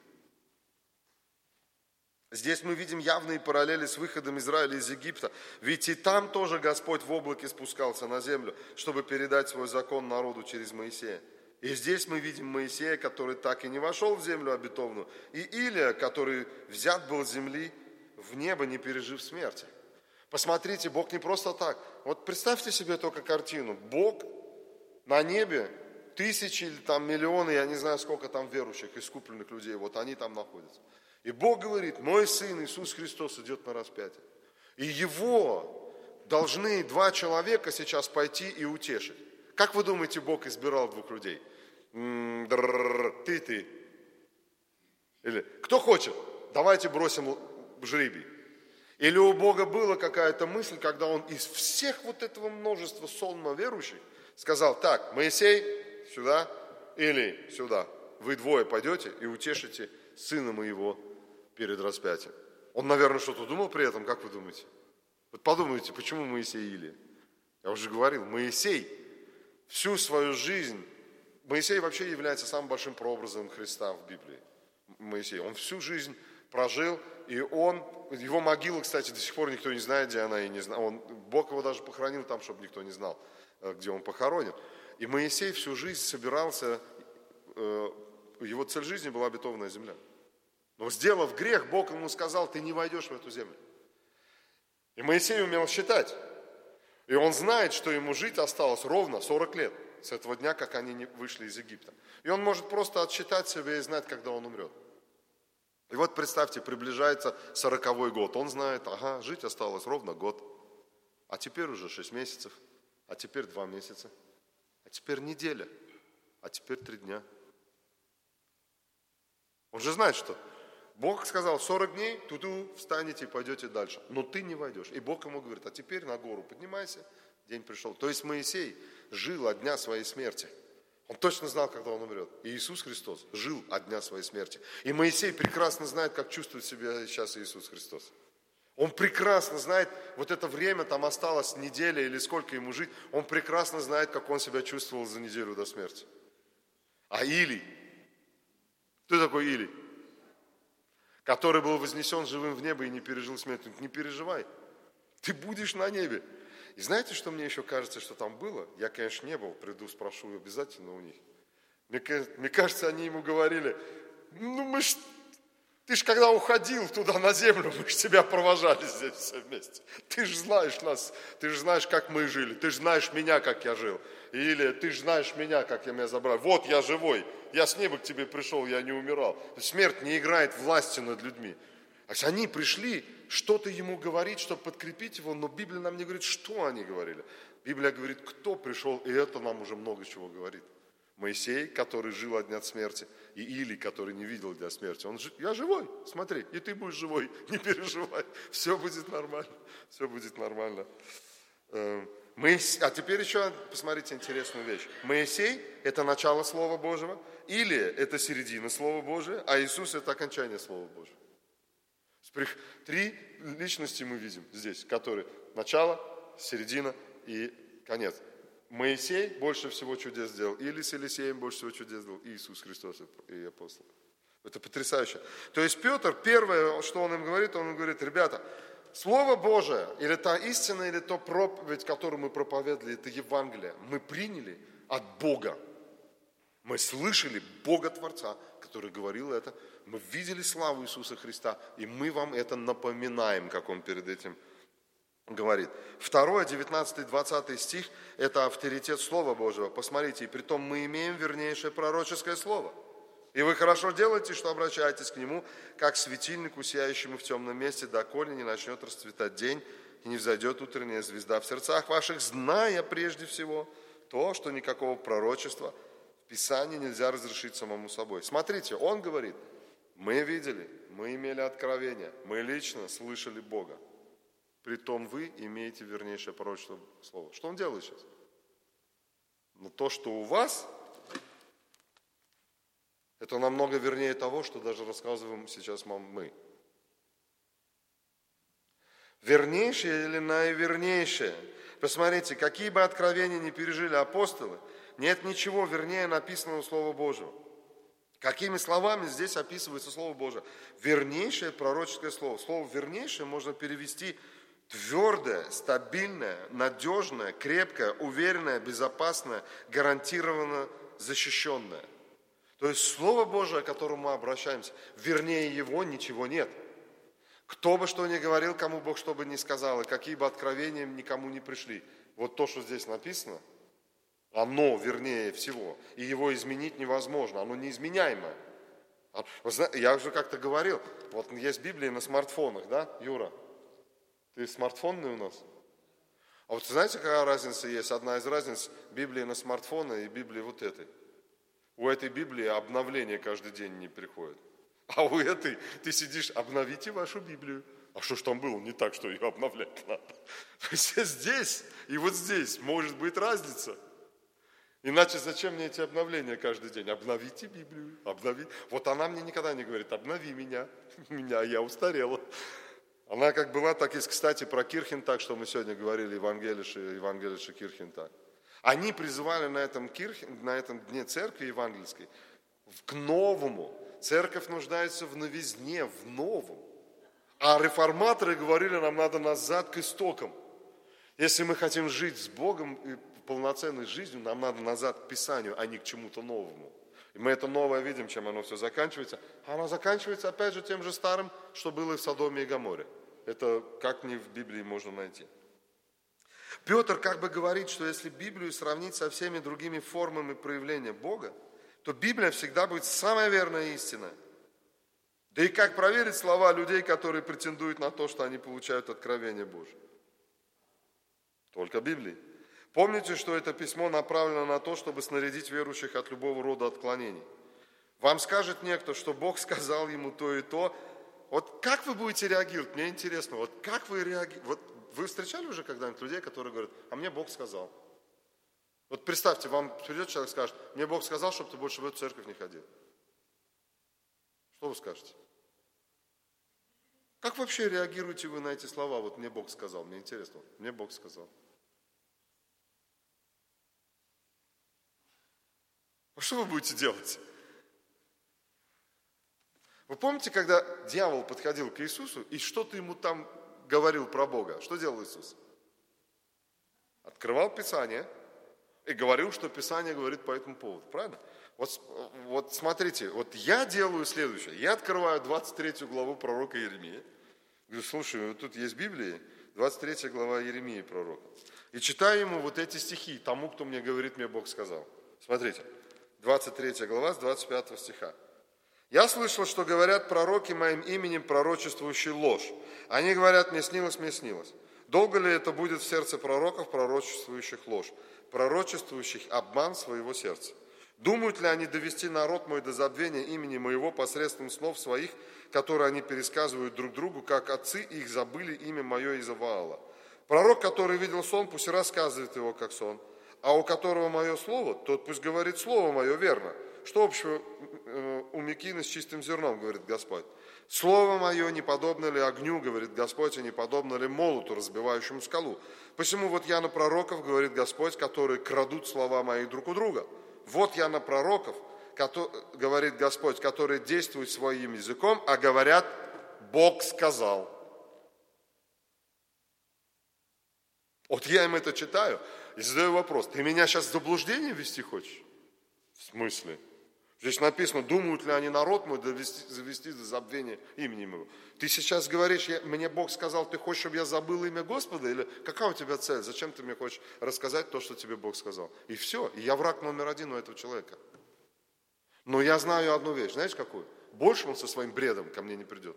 Здесь мы видим явные параллели с выходом Израиля из Египта. Ведь и там тоже Господь в облаке спускался на землю, чтобы передать свой закон народу через Моисея. И здесь мы видим Моисея, который так и не вошел в землю обетованную, и Илия, который взят был с земли в небо, не пережив смерти. Посмотрите, Бог не просто так. Вот представьте себе только картину. Бог на небе, тысячи или там миллионы, я не знаю, сколько там верующих, искупленных людей, вот они там находятся. И Бог говорит: мой Сын Иисус Христос идет на распятие. И Его должны два человека сейчас пойти и утешить. Как вы думаете, Бог избирал двух людей? Ты, ты. Или кто хочет? Давайте бросим жребий. Или у Бога была какая-то мысль, когда Он из всех вот этого множества сонма верующих сказал: так, Моисей сюда, или сюда. Вы двое пойдете и утешите сына моего перед распятием. Он, наверное, что-то думал при этом, как вы думаете? Вот подумайте, почему Моисей и Илия? Я уже говорил, Моисей всю свою жизнь, Моисей вообще является самым большим прообразом Христа в Библии. Моисей, он всю жизнь прожил, и он, его могила, кстати, до сих пор никто не знает, где она, и не знает. Он, Бог его даже похоронил там, чтобы никто не знал, где он похоронен. И Моисей всю жизнь собирался, его цель жизни была обетованная земля. Но сделав грех, Бог ему сказал: ты не войдешь в эту землю. И Моисей умел считать. И он знает, что ему жить осталось ровно сорок лет с этого дня, как они вышли из Египта. И он может просто отсчитать себе и знать, когда он умрет. И вот представьте, приближается сороковой год. Он знает, ага, жить осталось ровно год. А теперь уже шесть месяцев. А теперь два месяца. А теперь неделя. А теперь три дня. Он же знает, что Бог сказал: сорок дней, ту-ту, встанете и пойдете дальше. Но ты не войдешь. И Бог ему говорит: а теперь на гору поднимайся, день пришел. То есть Моисей жил от дня своей смерти. Он точно знал, когда он умрет. И Иисус Христос жил от дня своей смерти. И Моисей прекрасно знает, как чувствует себя сейчас Иисус Христос. Он прекрасно знает, вот это время, там осталось неделя или сколько ему жить, он прекрасно знает, как он себя чувствовал за неделю до смерти. А Илий, кто такой Илий? Который был вознесен живым в небо и не пережил смерть. Не переживай, ты будешь на небе. И знаете, что мне еще кажется, что там было? Я, конечно, не был, приду, спрошу обязательно у них. Мне, мне кажется, они ему говорили: ну мы ж, Ты же когда уходил туда на землю, мы же тебя провожали здесь все вместе. Ты же знаешь нас, ты же знаешь, как мы жили, ты же знаешь меня, как я жил. Или ты же знаешь меня, как я меня забрал. Вот я живой, я с неба к тебе пришел, я не умирал. Смерть не играет власти над людьми. То есть они пришли что-то ему говорить, чтобы подкрепить его, но Библия нам не говорит, что они говорили. Библия говорит, кто пришел, и это нам уже много чего говорит. Моисей, который жил от дня смерти, и Илий, который не видел дня смерти. Он, я живой, смотри, и ты будешь живой, не переживай, все будет нормально, все будет нормально. Моисей, а теперь еще посмотрите интересную вещь. Моисей – это начало Слова Божьего, Илия – это середина Слова Божьего, а Иисус – это окончание Слова Божьего. Три личности мы видим здесь, которые начало, середина и конец. Моисей больше всего чудес сделал, Илия с Елисеем больше всего чудес сделал, Иисус Христос и апостол. Это потрясающе. То есть Петр, первое, что он им говорит, он им говорит, ребята, Слово Божие, или та истина, или то проповедь, которую мы проповедовали, это Евангелие, мы приняли от Бога. Мы слышали Бога Творца, который говорил это, мы видели славу Иисуса Христа, и мы вам это напоминаем, как Он перед этим говорит. Второе, девятнадцатый, двадцатый стих, это авторитет Слова Божьего. Посмотрите, и притом мы имеем вернейшее пророческое слово. И вы хорошо делаете, что обращаетесь к нему, как светильнику, сияющему в темном месте, доколе не начнет расцветать день, и не взойдет утренняя звезда в сердцах ваших, зная прежде всего то, что никакого пророчества в Писании нельзя разрешить самому собой. Смотрите, он говорит, мы видели, мы имели откровение, мы лично слышали Бога. Притом вы имеете вернейшее пророчество слова. Что он делает сейчас? Но то, что у вас, это намного вернее того, что даже рассказываем сейчас вам мы. Вернейшее или наивернейшее. Посмотрите, какие бы откровения ни пережили апостолы, нет ничего вернее написанного Слова Божьего. Какими словами здесь описывается Слово Божие? Вернейшее пророческое слово. Слово вернейшее можно перевести твердое, стабильное, надежное, крепкое, уверенное, безопасное, гарантированно защищенное. То есть Слово Божие, к которому мы обращаемся, вернее его ничего нет. Кто бы что ни говорил, кому Бог что бы ни сказал, и какие бы откровения никому не пришли. Вот то, что здесь написано, оно вернее всего. И его изменить невозможно, оно неизменяемое. Я уже как-то говорил, вот есть Библия на смартфонах, да, Юра? Ты смартфонный у нас? А вот знаете, какая разница есть? Одна из разниц Библии на смартфоны и Библии вот этой. У этой Библии обновление каждый день не приходит. А у этой ты сидишь, обновите вашу Библию. А что ж там было не так, что ее обновлять надо? То есть здесь и вот здесь может быть разница. Иначе зачем мне эти обновления каждый день? Обновите Библию, обнови. Вот она мне никогда не говорит, обнови меня, меня, я устарела. Она как была, так есть, кстати, про Кирхентаг, что мы сегодня говорили, Евангелише, Евангелише Кирхентаг. Они призывали на этом, Кирхен, на этом дне церкви евангельской к новому. Церковь нуждается в новизне, в новом. А реформаторы говорили, нам надо назад к истокам. Если мы хотим жить с Богом и полноценной жизнью, нам надо назад к Писанию, а не к чему-то новому. И мы это новое видим, чем оно все заканчивается. А оно заканчивается опять же тем же старым, что было и в Содоме и Гоморе. Это как ни в Библии можно найти. Петр как бы говорит, что если Библию сравнить со всеми другими формами проявления Бога, то Библия всегда будет самая верная истина. Да и как проверить слова людей, которые претендуют на то, что они получают откровение Божие? Только Библией. Помните, что это письмо направлено на то, чтобы снарядить верующих от любого рода отклонений. Вам скажет некто, что Бог сказал ему то и то. Вот как вы будете реагировать? Мне интересно, вот как вы реагируете? Вот вы встречали уже когда-нибудь людей, которые говорят, а мне Бог сказал? Вот представьте, вам придет человек и скажет, мне Бог сказал, чтобы ты больше в эту церковь не ходил. Что вы скажете? Как вообще реагируете вы на эти слова? Вот мне Бог сказал, мне интересно, мне Бог сказал. А что вы будете делать? Вы помните, когда дьявол подходил к Иисусу и что-то ему там говорил про Бога? Что делал Иисус? Открывал Писание и говорил, что Писание говорит по этому поводу. Правильно? Вот, вот смотрите, вот я делаю следующее. Я открываю двадцать третью главу пророка Иеремии. Говорю, слушай, вот тут есть Библия, двадцать третья глава Иеремии пророка. И читаю ему вот эти стихи, тому, кто мне говорит, мне Бог сказал. Смотрите, двадцать третья глава с двадцать пятого стиха. «Я слышал, что говорят пророки моим именем, пророчествующие ложь. Они говорят, мне снилось, мне снилось. Долго ли это будет в сердце пророков, пророчествующих ложь, пророчествующих обман своего сердца? Думают ли они довести народ мой до забвения имени моего посредством снов своих, которые они пересказывают друг другу, как отцы их забыли имя мое из-за Ваала? Пророк, который видел сон, пусть рассказывает его как сон, а у которого мое слово, тот пусть говорит слово мое верно. Что общего у мекины с чистым зерном, говорит Господь? Слово мое не подобно ли огню, говорит Господь, и не подобно ли молоту, разбивающему скалу? Посему вот я на пророков, говорит Господь, которые крадут слова мои друг у друга. Вот я на пророков, говорит Господь, которые действуют своим языком, а говорят, Бог сказал. Вот я им это читаю и задаю вопрос, ты меня сейчас в заблуждение ввести хочешь? В смысле? Здесь написано, думают ли они народ мой довести, завести до забвения имени моего. Ты сейчас говоришь, я, мне Бог сказал, ты хочешь, чтобы я забыл имя Господа? Или какая у тебя цель? Зачем ты мне хочешь рассказать то, что тебе Бог сказал? И все. И я враг номер один у этого человека. Но я знаю одну вещь. Знаешь, какую? Больше он со своим бредом ко мне не придет.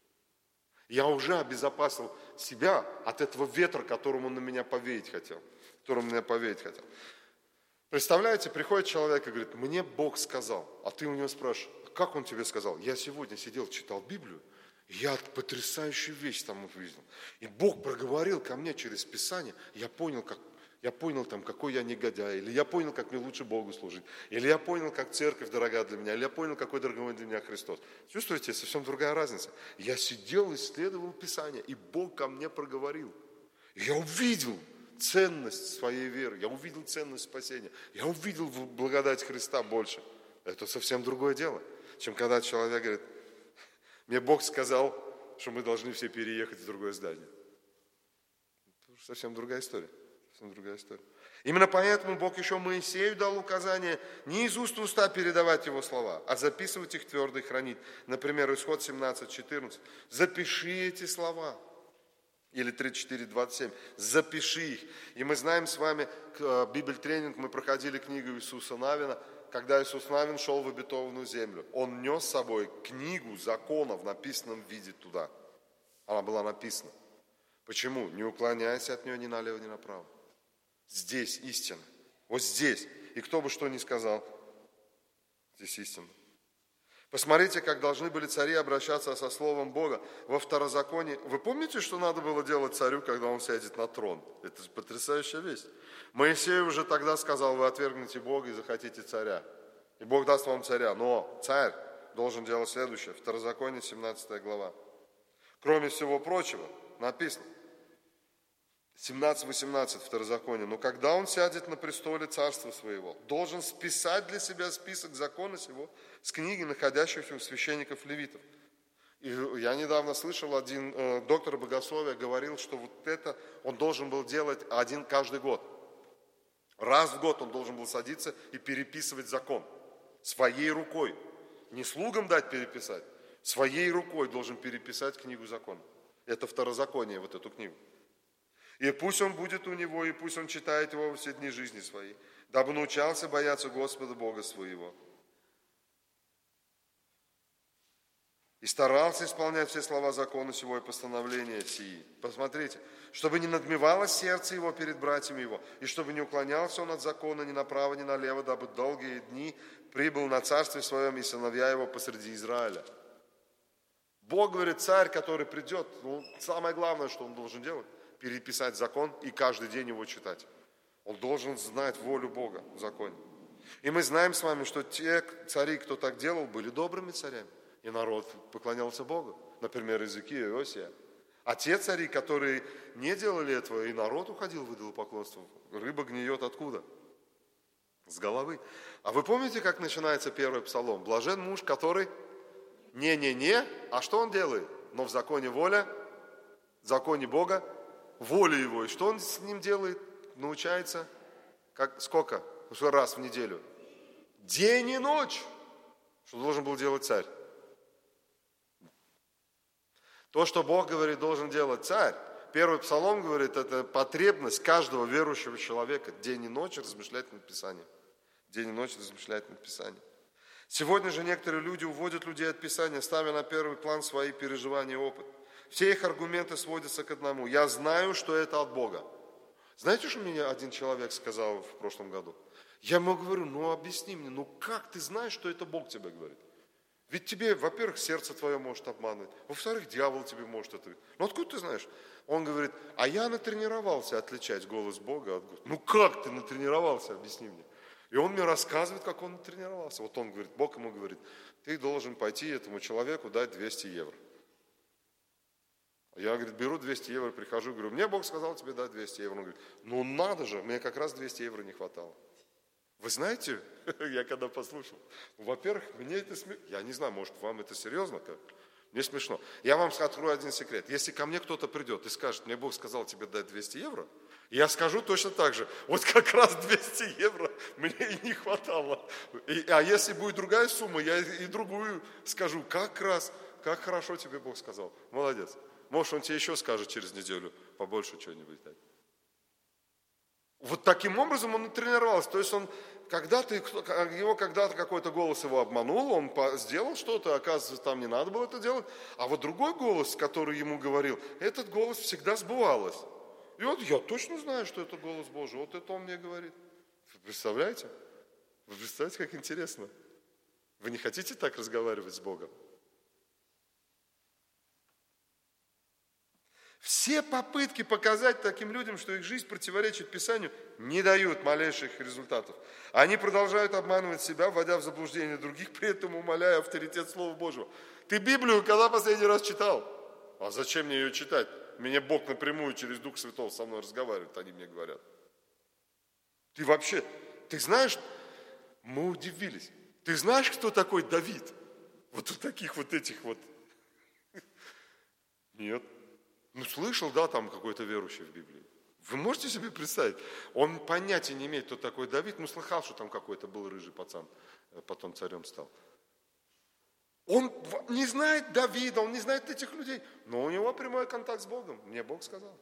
Я уже обезопасил себя от этого ветра, которым он на меня повеять хотел. Которым меня повеять хотел. Представляете, приходит человек и говорит, мне Бог сказал, а ты у него спрашиваешь, как он тебе сказал? Я сегодня сидел, читал Библию, и я потрясающую вещь там увидел. И Бог проговорил ко мне через Писание, я понял, как, я понял там, какой я негодяй, или я понял, как мне лучше Богу служить, или я понял, как церковь дорога для меня, или я понял, какой дорогой для меня Христос. Чувствуете, совсем другая разница. Я сидел, исследовал Писание, и Бог ко мне проговорил. И я увидел ценность своей веры, я увидел ценность спасения, я увидел благодать Христа больше. Это совсем другое дело, чем когда человек говорит, мне Бог сказал, что мы должны все переехать в другое здание. Это совсем другая история. Совсем другая история. Именно поэтому Бог еще Моисею дал указание не из уст в уста передавать его слова, а записывать их твердо и хранить. Например, Исход семнадцать четырнадцать. Запиши эти слова. Или тридцать четыре двадцать семь. Запиши их. И мы знаем с вами, Библь-тренинг, мы проходили книгу Иисуса Навина, когда Иисус Навин шел в обетованную землю. Он нес с собой книгу закона в написанном виде туда. Она была написана. Почему? Не уклоняйся от нее ни налево, ни направо. Здесь истина. Вот здесь. И кто бы что ни сказал, здесь истина. Посмотрите, как должны были цари обращаться со словом Бога во второзаконии. Вы помните, что надо было делать царю, когда он сядет на трон? Это потрясающая вещь. Моисей уже тогда сказал, вы отвергнете Бога и захотите царя. И Бог даст вам царя. Но царь должен делать следующее. Второзаконие, семнадцатая глава. Кроме всего прочего, написано, семнадцать восемнадцать Второзаконие. Но когда он сядет на престоле царства своего, должен списать для себя список закона сего с книги, находящихся у священников левитов. И я недавно слышал, один э, доктор богословия говорил, что вот это он должен был делать один каждый год. Раз в год он должен был садиться и переписывать закон своей рукой. Не слугам дать переписать, своей рукой должен переписать книгу закона. Это Второзаконие, вот эту книгу. И пусть он будет у него, и пусть он читает его во все дни жизни своей, дабы научался бояться Господа Бога своего. И старался исполнять все слова закона сего и постановления сии. Посмотрите, чтобы не надмевалось сердце его перед братьями его, и чтобы не уклонялся он от закона ни направо, ни налево, дабы долгие дни прибыл на царстве своем и сыновья его посреди Израиля. Бог говорит, царь, который придет, ну, самое главное, что он должен делать, переписать закон и каждый день его читать. Он должен знать волю Бога в законе. И мы знаем с вами, что те цари, кто так делал, были добрыми царями. И народ поклонялся Богу. Например, Иезекия и Иосия. А те цари, которые не делали этого, и народ уходил в идолопоклонство. Рыба гниет откуда? С головы. А вы помните, как начинается первый псалом? Блажен муж, который не-не-не, а что он делает? Но в законе воля, в законе Бога, воля его. И что он с ним делает? Научается, как, сколько? Раз в неделю. День и ночь. Что должен был делать царь? То, что Бог говорит, должен делать царь. Первый псалом говорит, это потребность каждого верующего человека. День и ночь размышлять над Писанием. День и ночь размышлять над Писанием. Сегодня же некоторые люди уводят людей от Писания, ставя на первый план свои переживания и опыт. Все их аргументы сводятся к одному. Я знаю, что это от Бога. Знаете, что мне один человек сказал в прошлом году? Я ему говорю, ну объясни мне, ну как ты знаешь, что это Бог тебе говорит? Ведь тебе, во-первых, сердце твое может обманывать, во-вторых, дьявол тебе может это... Ну откуда ты знаешь? Он говорит, а я натренировался отличать голос Бога от голоса. Ну как ты натренировался, объясни мне. И он мне рассказывает, как он натренировался. Вот он говорит, Бог ему говорит, ты должен пойти этому человеку дать двести евро. Я, говорит, беру двести евро, прихожу, говорю, мне Бог сказал тебе дать двести евро. Он говорит, ну надо же, мне как раз двести евро не хватало. Вы знаете, я когда послушал, во-первых, мне это смешно. Я не знаю, может, вам это серьезно как? Мне смешно. Я вам открою один секрет. Если ко мне кто-то придет и скажет, мне Бог сказал тебе дать двести евро, я скажу точно так же, вот как раз двести евро мне и не хватало. И, а если будет другая сумма, я и другую скажу, как раз, как хорошо тебе Бог сказал. Молодец. Может, он тебе еще скажет через неделю побольше чего-нибудь дать. Вот таким образом он и тренировался. То есть он когда-то, его когда-то какой-то голос его обманул, он сделал что-то, оказывается, там не надо было это делать. А вот другой голос, который ему говорил, этот голос всегда сбывалось. И вот я точно знаю, что это голос Божий. Вот это он мне говорит. Вы представляете? Вы представляете, как интересно? Вы не хотите так разговаривать с Богом? Все попытки показать таким людям, что их жизнь противоречит Писанию, не дают малейших результатов. Они продолжают обманывать себя, вводя в заблуждение других, при этом умаляя авторитет Слова Божьего. Ты Библию когда последний раз читал? А зачем мне ее читать? Мне Бог напрямую через Дух Святого со мной разговаривает, они мне говорят. Ты вообще, ты знаешь, мы удивились. Ты знаешь, кто такой Давид? Вот у таких вот этих вот. Нет. Ну, слышал, да, там какой-то верующий в Библии. Вы можете себе представить? Он понятия не имеет, кто такой Давид. Ну, слыхал, что там какой-то был рыжий пацан, потом царем стал. Он не знает Давида, он не знает этих людей. Но у него прямой контакт с Богом. Мне Бог сказал.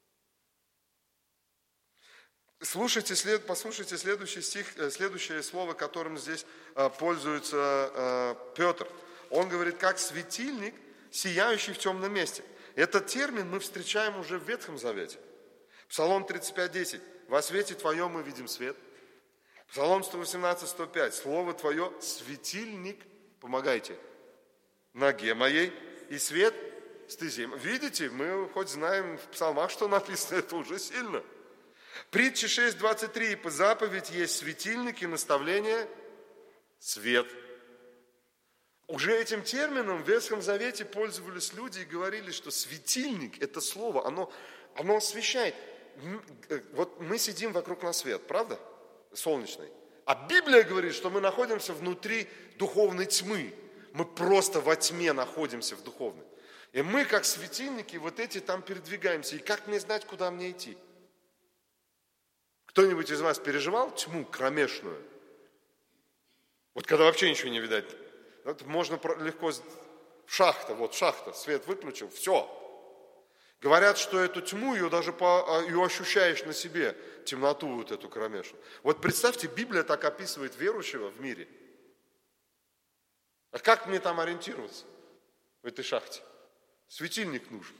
Слушайте, след, послушайте следующий стих, следующее слово, которым здесь пользуется Петр. Он говорит, как светильник, сияющий в темном месте. Этот термин мы встречаем уже в Ветхом Завете. Псалом тридцать пять десять. Во свете Твоем мы видим свет. Псалом сто восемнадцать сто пять. Слово Твое светильник, помогайте, ноге моей, и свет стезе. Видите, мы хоть знаем в псалмах, что написано, это уже сильно. Притча шесть двадцать три. По заповедь есть светильник и наставление свет. Уже этим термином в Ветхом Завете пользовались люди и говорили, что светильник, это слово, оно, оно освещает. Вот мы сидим вокруг нас свет, правда? Солнечный. А Библия говорит, что мы находимся внутри духовной тьмы. Мы просто во тьме находимся в духовной. И мы, как светильники, вот эти там передвигаемся. И как мне знать, куда мне идти? Кто-нибудь из вас переживал тьму кромешную? Вот когда вообще ничего не видать. Это можно легко... Шахта, вот шахта, свет выключил, все. Говорят, что эту тьму, ее даже по, ее ощущаешь на себе, темноту вот эту кромешную. Вот представьте, Библия так описывает верующего в мире. А как мне там ориентироваться в этой шахте? Светильник нужен.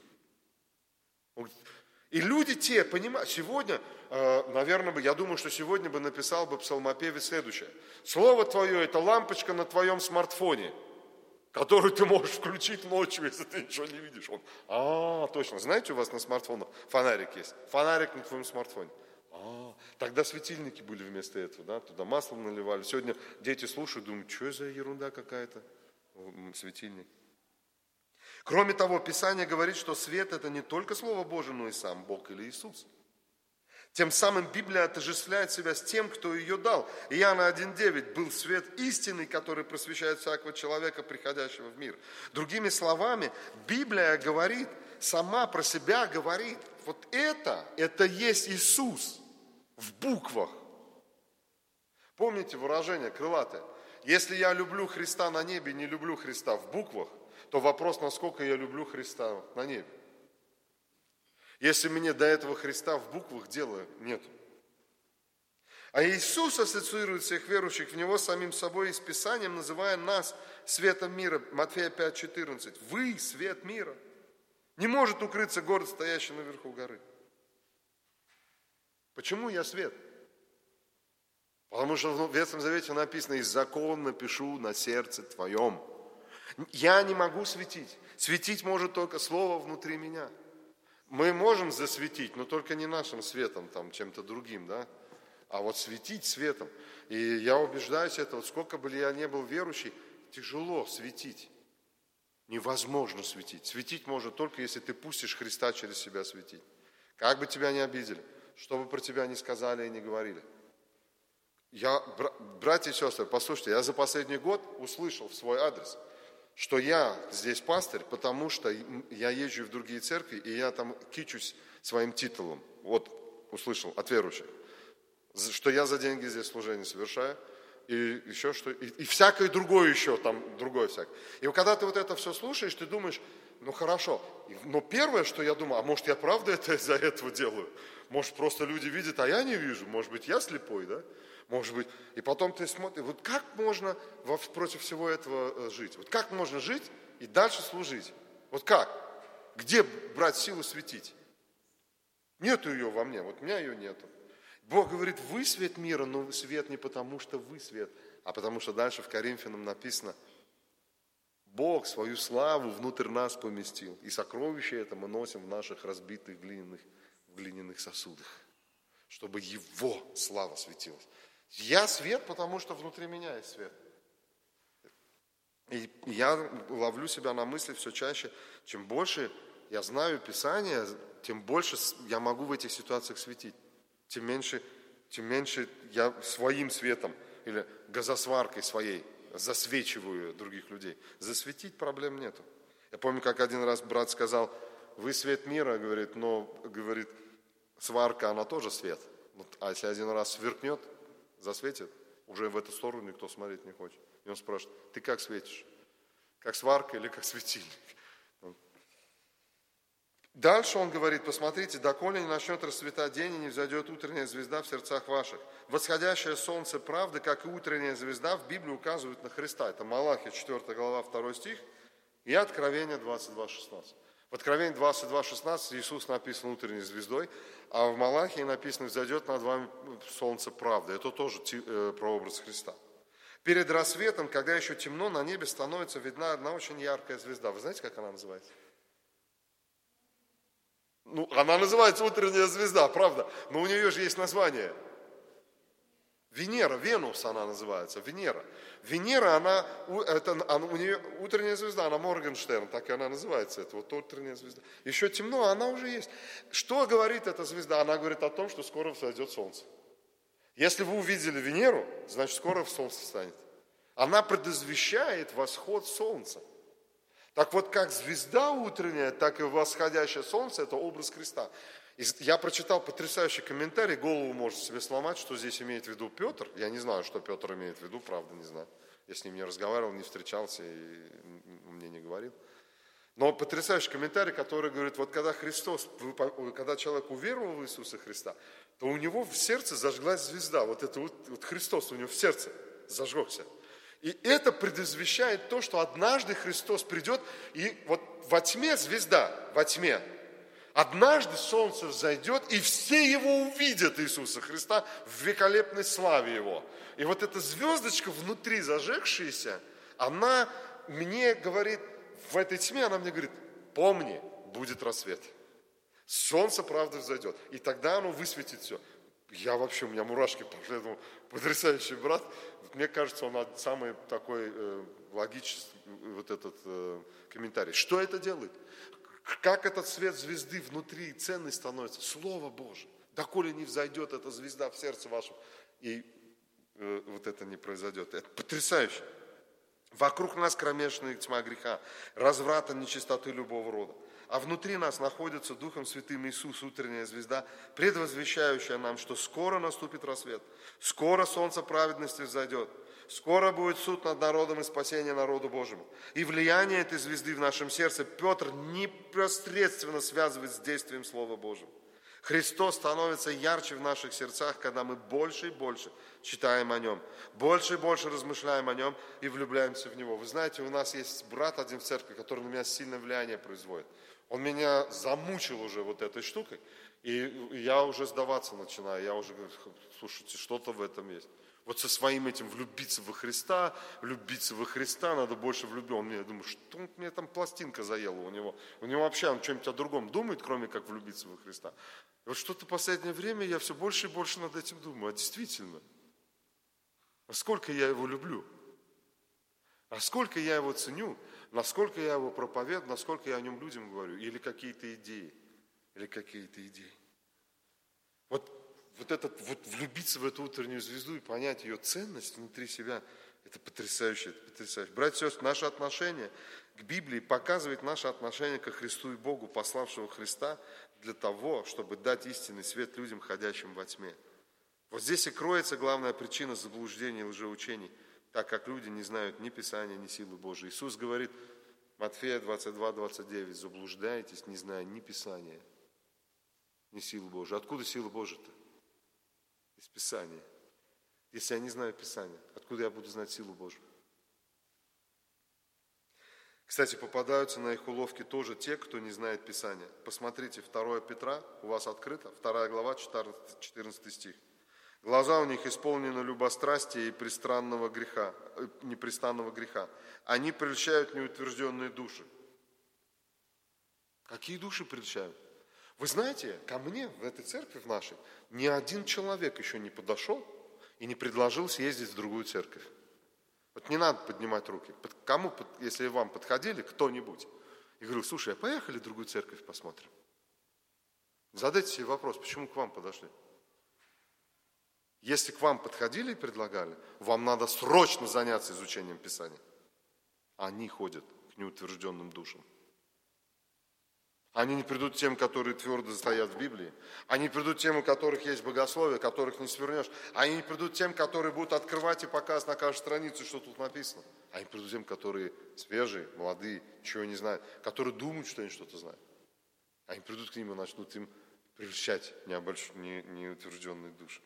И люди те, понимают, сегодня, наверное, бы, я думаю, что сегодня бы написал бы псалмопевец следующее. Слово Твое – это лампочка на твоем смартфоне, которую ты можешь включить ночью, если ты ничего не видишь. Он, а, точно, знаете, у вас на смартфонах фонарик есть? Фонарик на твоем смартфоне. А, тогда светильники были вместо этого, да, туда масло наливали. Сегодня дети слушают, думают, что за ерунда какая-то, светильник. Кроме того, Писание говорит, что свет – это не только Слово Божие, но и сам Бог или Иисус. Тем самым Библия отождествляет себя с тем, кто ее дал. Иоанна один девять был свет истинный, который просвещает всякого человека, приходящего в мир. Другими словами, Библия говорит, сама про себя говорит, вот это, это есть Иисус в буквах. Помните выражение крылатое? Если я люблю Христа на небе, не люблю Христа в буквах, то вопрос, насколько я люблю Христа на небе. Если мне до этого Христа в буквах дела нет. А Иисус ассоциирует всех верующих в Него самим собой и с Писанием, называя нас светом мира. Матфея пять четырнадцать. Вы свет мира. Не может укрыться город, стоящий наверху горы. Почему я свет? Потому что в Ветхом Завете написано: «И закон напишу на сердце твоем». Я не могу светить. Светить может только Слово внутри меня. Мы можем засветить, но только не нашим светом, там, чем-то другим, да? А вот светить светом. И я убеждаюсь, это вот сколько бы я ни был верующий, тяжело светить. Невозможно светить. Светить можно только, если ты пустишь Христа через себя светить. Как бы тебя ни обидели, что бы про тебя ни сказали и не говорили. Я, братья и сестры, послушайте, я за последний год услышал в свой адрес, что я здесь пастырь, потому что я езжу в другие церкви, и я там кичусь своим титулом. Вот услышал от верующих, что я за деньги здесь служение совершаю, и еще что, и, и всякое другое еще, там другое всякое. И когда ты вот это все слушаешь, ты думаешь, ну хорошо, но первое, что я думаю, а может я правда это из-за этого делаю? Может просто люди видят, а я не вижу, может быть я слепой, да? Может быть, и потом ты смотришь, вот как можно против всего этого жить? Вот как можно жить и дальше служить? Вот как? Где брать силу светить? Нету ее во мне, вот у меня ее нету. Бог говорит, вы свет мира, но свет не потому, что вы свет, а потому что дальше в Коринфянам написано, Бог свою славу внутрь нас поместил, и сокровище это мы носим в наших разбитых глиняных, глиняных сосудах, чтобы Его слава светилась. Я свет, потому что внутри меня есть свет. И я ловлю себя на мысли все чаще, чем больше я знаю Писание, тем больше я могу в этих ситуациях светить. Тем меньше, тем меньше я своим светом или газосваркой своей засвечиваю других людей. Засветить проблем нету. Я помню, как один раз брат сказал, вы свет мира, говорит, но, говорит, сварка, она тоже свет. А если один раз сверкнет, засветит, уже в эту сторону никто смотреть не хочет. И он спрашивает, ты как светишь? Как сварка или как светильник? Дальше он говорит, посмотрите, доколе не начнет расцветать день и не взойдет утренняя звезда в сердцах ваших. Восходящее солнце правды, как и утренняя звезда, в Библии указывает на Христа. Это Малахия четвёртая глава, второй стих и Откровение двадцать два шестнадцать. В Откровении двадцать два шестнадцать Иисус написан утренней звездой, а в Малахии написано, взойдет над вами солнце правды. Это тоже прообраз Христа. Перед рассветом, когда еще темно, на небе становится видна одна очень яркая звезда. Вы знаете, как она называется? Ну, она называется утренняя звезда, правда, но у нее же есть название. Венера, Венус она называется, Венера. Венера, она, это, она, у нее утренняя звезда, она Моргенштерн, так и она называется, это вот утренняя звезда. Еще темно, а она уже есть. Что говорит эта звезда? Она говорит о том, что скоро взойдет солнце. Если вы увидели Венеру, значит скоро солнце встанет. Она предвещает восход солнца. Так вот, как звезда утренняя, так и восходящее солнце – это образ Христа. И я прочитал потрясающий комментарий, голову может себе сломать, что здесь имеет в виду Петр. Я не знаю, что Петр имеет в виду, правда не знаю. Я с ним не разговаривал, не встречался и мне не говорил. Но потрясающий комментарий, который говорит, вот когда Христос, когда человек уверовал в Иисуса Христа, то у него в сердце зажглась звезда. Вот это вот, вот Христос у него в сердце зажегся. И это предвещает то, что однажды Христос придет, и вот во тьме звезда, во тьме, однажды солнце взойдет, и все его увидят, Иисуса Христа, в великолепной славе Его. И вот эта звездочка внутри зажегшаяся, она мне говорит, в этой тьме, она мне говорит, помни, будет рассвет. Солнце, правда, взойдет. И тогда оно высветит все. Я вообще, у меня мурашки пошли, думаю, потрясающий брат. Мне кажется, он самый такой э, логичный вот этот э, комментарий. Что это делает? Как этот свет звезды внутри ценный становится? Слово Божие. Доколе не взойдет эта звезда в сердце вашем, и э, вот это не произойдет. Это потрясающе. Вокруг нас кромешная тьма греха, разврата, нечистоты любого рода. а внутри нас находится Духом Святым Иисус, утренняя звезда, предвозвещающая нам, что скоро наступит рассвет, скоро солнце праведности взойдет, скоро будет суд над народом и спасение народу Божьему. И влияние этой звезды в нашем сердце Петр непосредственно связывает с действием Слова Божьего. Христос становится ярче в наших сердцах, когда мы больше и больше читаем о Нем, больше и больше размышляем о Нем и влюбляемся в Него. Вы знаете, у нас есть брат один в церкви, который на меня сильное влияние производит. Он меня замучил уже вот этой штукой, и я уже сдаваться начинаю. Я уже говорю, слушайте, что-то в этом есть. Вот со своим этим влюбиться во Христа, влюбиться во Христа, надо больше влюбиться. Он мне, я думаю, что мне там пластинка заела у него. У него вообще он что-нибудь о другом думает, кроме как влюбиться во Христа. И вот что-то в последнее время я все больше и больше над этим думаю. А действительно, а сколько я его люблю? А сколько я его ценю? Насколько я его проповедую, насколько я о нем людям говорю? Или какие-то идеи? Или какие-то идеи? Вот Вот этот, вот влюбиться в эту утреннюю звезду и понять ее ценность внутри себя, это потрясающе, это потрясающе. Братья и сестры, наше отношение к Библии показывает наше отношение ко Христу и Богу, пославшего Христа для того, чтобы дать истинный свет людям, ходящим во тьме. Вот здесь и кроется главная причина заблуждений и лжеучений, так как люди не знают ни Писания, ни силы Божией. Иисус говорит, Матфея двадцать два двадцать девять, заблуждаетесь, не зная ни Писания, ни силы Божией. Откуда сила Божия-то? Из Писания. Если я не знаю Писания, откуда я буду знать силу Божию? Кстати, попадаются на их уловки тоже те, кто не знает Писания. Посмотрите, второе Петра, у вас открыто, вторая глава, четырнадцатый стих. Глаза у них исполнены любострастия и пристранного греха, непрестанного греха. Они прельщают неутвержденные души. Какие души прельщают? Вы знаете, ко мне в этой церкви, в нашей, ни один человек еще не подошел и не предложил съездить в другую церковь. Вот не надо поднимать руки. Кому, если вам подходили, кто-нибудь, и говорю, слушай, а поехали в другую церковь посмотрим. Задайте себе вопрос, почему к вам подошли? Если к вам подходили и предлагали, вам надо срочно заняться изучением Писания. Они ходят к неутвержденным душам. Они не придут тем, которые твердо стоят в Библии. Они придут тем, у которых есть богословие, которых не свернешь. Они не придут тем, которые будут открывать и показывать на каждой странице, что тут написано. Они придут тем, которые свежие, молодые, ничего не знают, которые думают, что они что-то знают. Они придут к ним и начнут им прельщать неутвержденные души.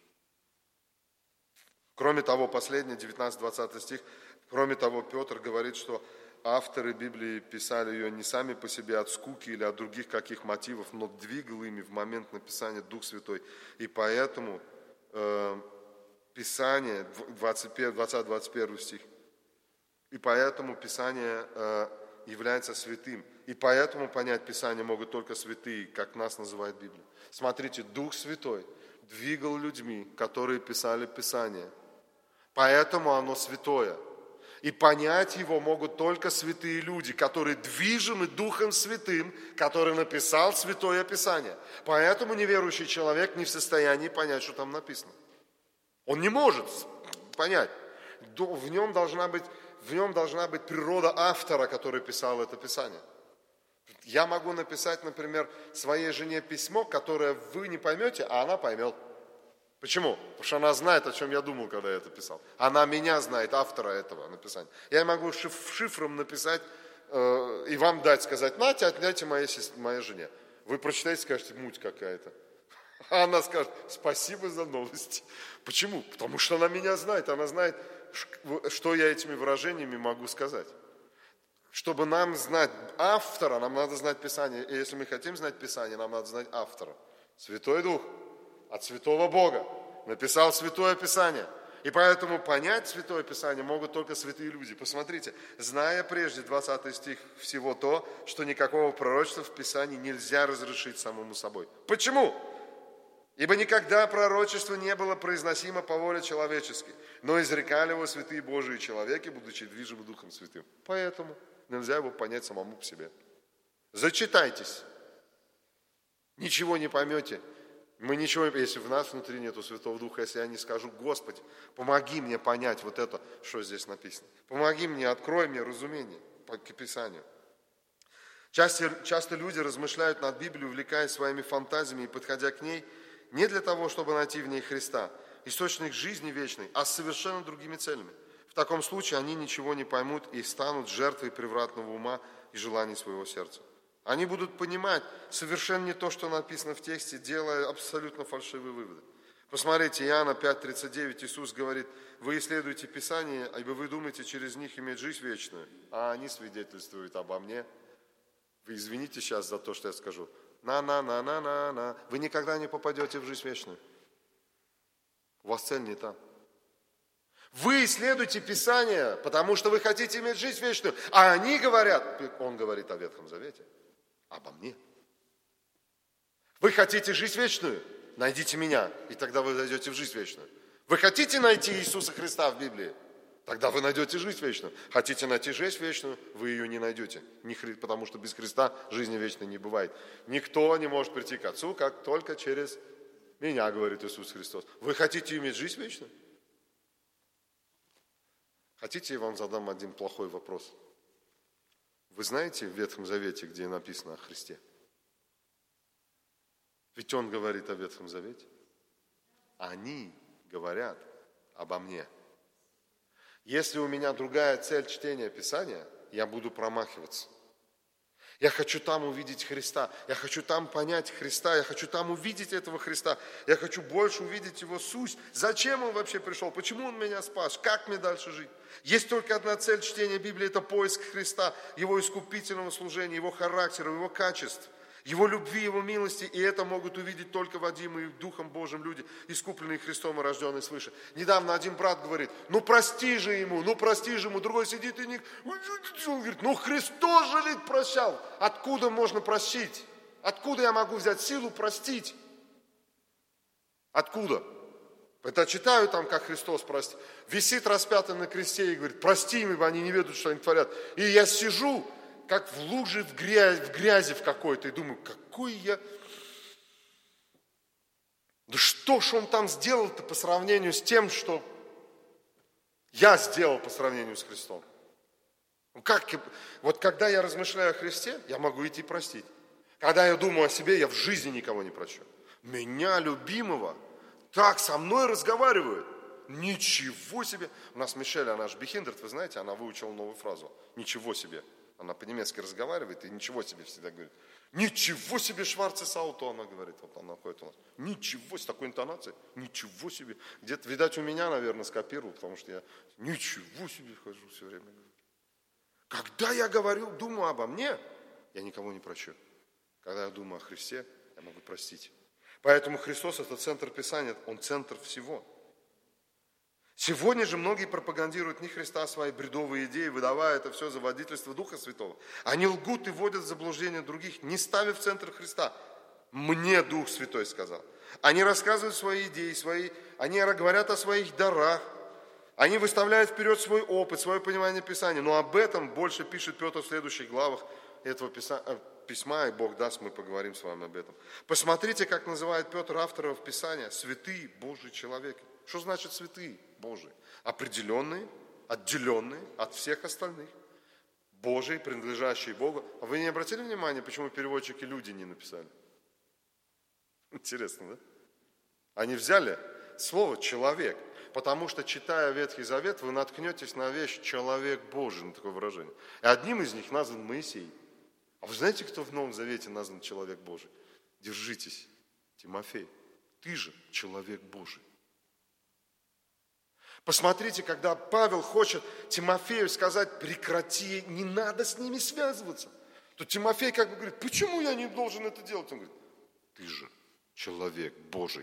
Кроме того, последний, девятнадцатый-двадцатый стих, кроме того, Петр говорит, что авторы Библии писали ее не сами по себе от скуки или от других каких мотивов, но двигал ими в момент написания Дух Святой. И поэтому э, Писание, двадцатый-двадцать первый стих, и поэтому Писание э, является святым. И поэтому понять Писание могут только святые, как нас называет Библия. Смотрите, Дух Святой двигал людьми, которые писали Писание. Поэтому оно святое. И понять его могут только святые люди, которые движимы Духом Святым, который написал Святое Писание. Поэтому неверующий человек не в состоянии понять, что там написано. Он не может понять. В нем должна быть, в нем должна быть природа автора, который писал это Писание. Я могу написать, например, своей жене письмо, которое вы не поймете, а она поймет. Почему? Потому что она знает, о чем я думал, когда я это писал. Она меня знает, автора этого написания. Я могу шиф- шифром написать э, и вам дать, сказать, нате, отдайте моей, моей жене. Вы прочитаете, скажете, муть какая-то. А она скажет, спасибо за новости. Почему? Потому что она меня знает, она знает, что я этими выражениями могу сказать. Чтобы нам знать автора, нам надо знать Писание. И если мы хотим знать Писание, нам надо знать автора. Святой Дух от Святого Бога написал Святое Писание. И поэтому понять Святое Писание могут только святые люди. Посмотрите, зная прежде, двадцатый стих, всего то, что никакого пророчества в Писании нельзя разрешить самому собой. Почему? Ибо никогда пророчество не было произносимо по воле человеческой, но изрекали его святые Божии человеки, будучи движимы Духом Святым. Поэтому нельзя его понять самому по себе. Зачитайтесь. Ничего не поймете. Мы ничего, если в нас внутри нету Святого Духа, если я не скажу, Господи, помоги мне понять вот это, что здесь написано. Помоги мне, открой мне разумение по Писанию. Часто, часто люди размышляют над Библией, увлекаясь своими фантазиями и подходя к ней не для того, чтобы найти в ней Христа, источник жизни вечной, а с совершенно другими целями. В таком случае они ничего не поймут и станут жертвой превратного ума и желаний своего сердца. Они будут понимать совершенно не то, что написано в тексте, делая абсолютно фальшивые выводы. Посмотрите, Иоанна пять тридцать девять, Иисус говорит: вы исследуете Писание, ибо вы думаете через них иметь жизнь вечную, а они свидетельствуют обо мне. Вы извините сейчас за то, что я скажу. На-на-на-на-на-на. Вы никогда не попадете в жизнь вечную. У вас цель не та. Вы исследуете Писание, потому что вы хотите иметь жизнь вечную. А они говорят, он говорит о Ветхом Завете, обо мне. Вы хотите жизнь вечную? Найдите меня, и тогда вы найдете в жизнь вечную. Вы хотите найти Иисуса Христа в Библии? Тогда вы найдете жизнь вечную. Хотите найти жизнь вечную, вы ее не найдете. Потому что без Христа жизни вечной не бывает. Никто не может прийти к Отцу, как только через меня, говорит Иисус Христос. Вы хотите иметь жизнь вечную? Хотите, я вам задам один плохой вопрос? Вы знаете в Ветхом Завете, где написано о Христе? Ведь Он говорит о Ветхом Завете. Они говорят обо мне. Если у меня другая цель чтения Писания, я буду промахиваться. Я хочу там увидеть Христа. Я хочу там понять Христа. Я хочу там увидеть этого Христа. Я хочу больше увидеть Его суть. Зачем Он вообще пришел? Почему Он меня спас? Как мне дальше жить? Есть только одна цель чтения Библии. Это поиск Христа, Его искупительного служения, Его характера, Его качеств, Его любви, Его милости. И это могут увидеть только водимые Духом Божьим люди, искупленные Христом и рожденные свыше. Недавно один брат говорит: ну прости же ему, ну прости же ему. Другой сидит и не... Он говорит: ну Христос же ведь прощал. Откуда можно простить? Откуда я могу взять силу простить? Откуда? Это читаю там, как Христос простил. Висит распятый на кресте и говорит: прости им, ибо они не ведают, что они творят. И я сижу, как в луже в грязи, в грязи в какой-то, и думаю, какой я... Да что ж он там сделал-то по сравнению с тем, что я сделал по сравнению с Христом? Как? Вот когда я размышляю о Христе, я могу идти простить. Когда я думаю о себе, я в жизни никого не прощу. Меня, любимого, так со мной разговаривают. Ничего себе. У нас Мишель, она же бихиндерт, вы знаете, она выучила новую фразу. Ничего себе. Она по-немецки разговаривает и ничего себе всегда говорит. Ничего себе, Шварцес ауто, она говорит. Вот она ходит у нас. Ничего, с такой интонацией. Ничего себе. Где-то, видать, у меня, наверное, скопировал, потому что я ничего себе хожу все время. Когда я говорю, думаю обо мне, я никого не прощу. Когда я думаю о Христе, я могу простить. Поэтому Христос – это центр Писания, Он центр всего. Сегодня же многие пропагандируют не Христа, а свои бредовые идеи, выдавая это все за водительство Духа Святого. Они лгут и вводят в заблуждение других, не ставя в центр Христа. Мне Дух Святой сказал. Они рассказывают свои идеи, свои, они говорят о своих дарах. Они выставляют вперед свой опыт, свое понимание Писания. Но об этом больше пишет Петр в следующих главах этого письма, и Бог даст, мы поговорим с вами об этом. Посмотрите, как называет Петр авторов Писания: святые Божьи человеки. Что значит святые Божьи? Определенные, отделенные от всех остальных. Божьи, принадлежащие Богу. А вы не обратили внимания, почему переводчики люди не написали? Интересно, да? Они взяли слово «человек», потому что, читая Ветхий Завет, вы наткнетесь на вещь «человек Божий», на такое выражение. И одним из них назван Моисей. А вы знаете, кто в Новом Завете назван человек Божий? Держитесь, Тимофей, ты же человек Божий. Посмотрите, когда Павел хочет Тимофею сказать: прекрати, не надо с ними связываться, то Тимофей как бы говорит: почему я не должен это делать? Он говорит: ты же человек Божий.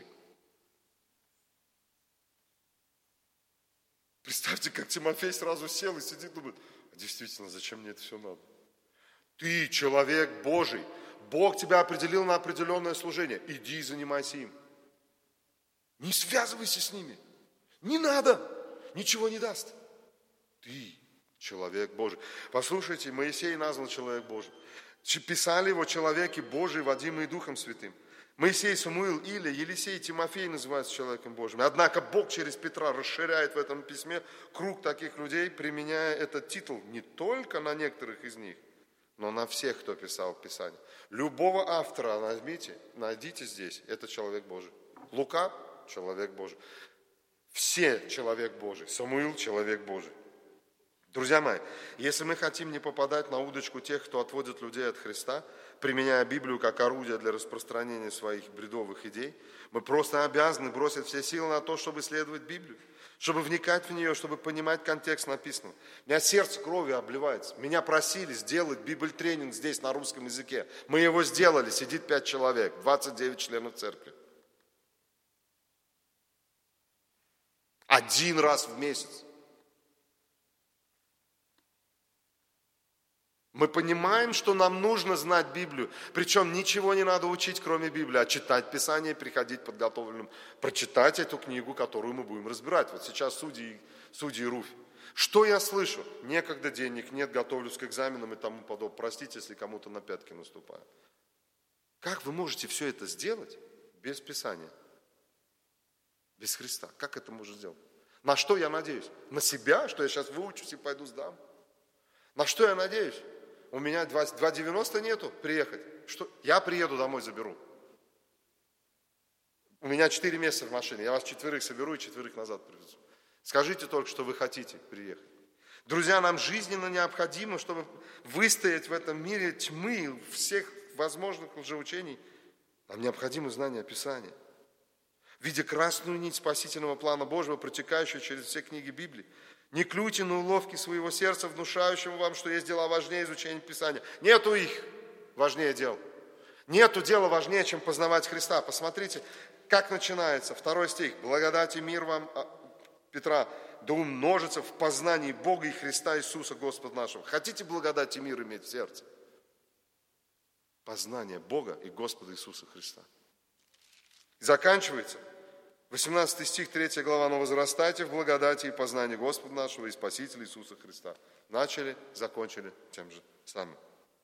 Представьте, как Тимофей сразу сел и сидит и думает: а действительно, зачем мне это все надо? Ты человек Божий. Бог тебя определил на определенное служение. Иди и занимайся им. Не связывайся с ними. Не надо. Ничего не даст. Ты человек Божий. Послушайте, Моисей назван человек Божий. Писали его человеки Божии, водимые Духом Святым. Моисей, Самуил, Илия, Елисей, Тимофей называются человеком Божьим. Однако Бог через Петра расширяет в этом письме круг таких людей, применяя этот титул не только на некоторых из них, но на всех, кто писал Писание. Любого автора найдите, найдите здесь, это человек Божий. Лука – человек Божий. Все человек Божий. Самуил – человек Божий. Друзья мои, если мы хотим не попадать на удочку тех, кто отводит людей от Христа, применяя Библию как орудие для распространения своих бредовых идей, мы просто обязаны бросить все силы на то, чтобы исследовать Библию, чтобы вникать в нее, чтобы понимать контекст написанного. У меня сердце кровью обливается. Меня просили сделать библь-тренинг здесь на русском языке. Мы его сделали, сидит пять человек, двадцать девять членов церкви. Один раз в месяц. Мы понимаем, что нам нужно знать Библию, причем ничего не надо учить, кроме Библии, а читать Писание и приходить подготовленным, прочитать эту книгу, которую мы будем разбирать. Вот сейчас судьи, судьи Руфь. Что я слышу? Некогда, денег нет, готовлюсь к экзаменам и тому подобное. Простите, если кому-то на пятки наступаю. Как вы можете все это сделать без Писания? Без Христа. Как это можно сделать? На что я надеюсь? На себя, что я сейчас выучусь и пойду сдам? На что я надеюсь? У меня два девяносто нету приехать. Что? Я приеду домой, заберу. У меня четыре месяца в машине. Я вас четверых соберу и четверых назад привезу. Скажите только, что вы хотите приехать. Друзья, нам жизненно необходимо, чтобы выстоять в этом мире тьмы, всех возможных лжеучений. Нам необходимо знание Писания. Видя красную нить спасительного плана Божьего, протекающую через все книги Библии. Не клюйте на уловки своего сердца, внушающего вам, что есть дела важнее изучения Писания. Нету их важнее дел. Нету дела важнее, чем познавать Христа. Посмотрите, как начинается. Второй стих. Благодать и мир вам, Петра, да умножится в познании Бога и Христа Иисуса Господа нашего. Хотите благодать и мир иметь в сердце? Познание Бога и Господа Иисуса Христа. И заканчивается. восемнадцатый стих, третья глава. Но возрастайте в благодати и познании Господа нашего и Спасителя Иисуса Христа. Начали, закончили тем же самым.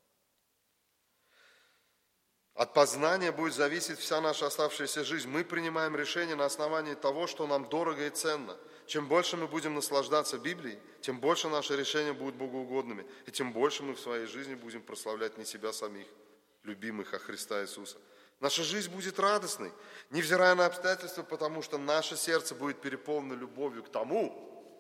От познания будет зависеть вся наша оставшаяся жизнь. Мы принимаем решение на основании того, что нам дорого и ценно. Чем больше мы будем наслаждаться Библией, тем больше наши решения будут богоугодными. И тем больше мы в своей жизни будем прославлять не себя самих, любимых, а Христа Иисуса. Наша жизнь будет радостной, невзирая на обстоятельства, потому что наше сердце будет переполнено любовью к тому,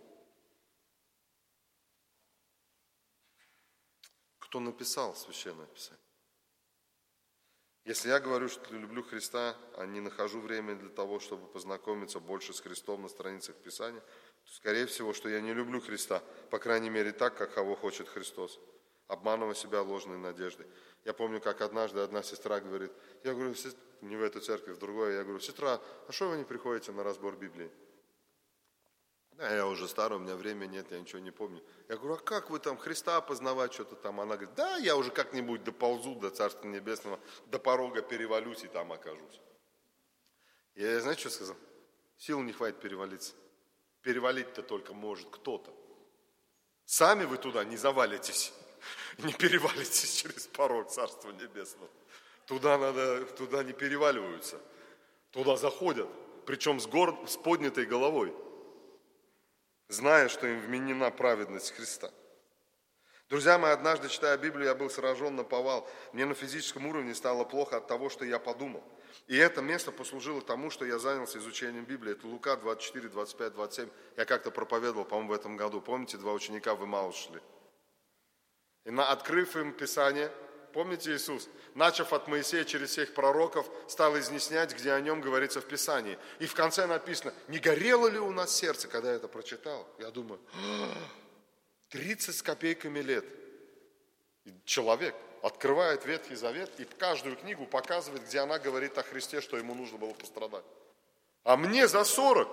кто написал Священное Писание. Если я говорю, что люблю Христа, а не нахожу время для того, чтобы познакомиться больше с Христом на страницах Писания, то, скорее всего, что я не люблю Христа, по крайней мере, так, как кого хочет Христос, обманывая себя ложной надеждой. Я помню, как однажды одна сестра говорит, я говорю, не в эту церковь, в другую, я говорю, сестра, а что вы не приходите на разбор Библии? Да, я уже старый, у меня времени нет, я ничего не помню. Я говорю, а как вы там Христа познавать, что-то там? Она говорит, да, я уже как-нибудь доползу до Царства Небесного, до порога перевалюсь и там окажусь. Я, знаете, что сказал? Сил не хватит перевалиться. Перевалить-то только может кто-то. Сами вы туда не завалитесь. Не перевалитесь через порог Царства Небесного. Туда надо, туда не переваливаются. Туда заходят, причем с, гор, с поднятой головой, зная, что им вменена праведность Христа. Друзья мои, однажды, читая Библию, я был сражен наповал. Мне на физическом уровне стало плохо от того, что я подумал. И это место послужило тому, что я занялся изучением Библии. Это Лука двадцать четыре, двадцать пять, двадцать семь. Я как-то проповедовал, по-моему, в этом году. Помните, два ученика в Эмаус шли? И на, открыв им Писание, помните Иисус, начав от Моисея через всех пророков, стал изъяснять, где о нем говорится в Писании. И в конце написано, не горело ли у нас сердце, когда я это прочитал? Я думаю, тридцать с копейками лет. И человек открывает Ветхий Завет и каждую книгу показывает, где она говорит о Христе, что ему нужно было пострадать. А мне за сорок.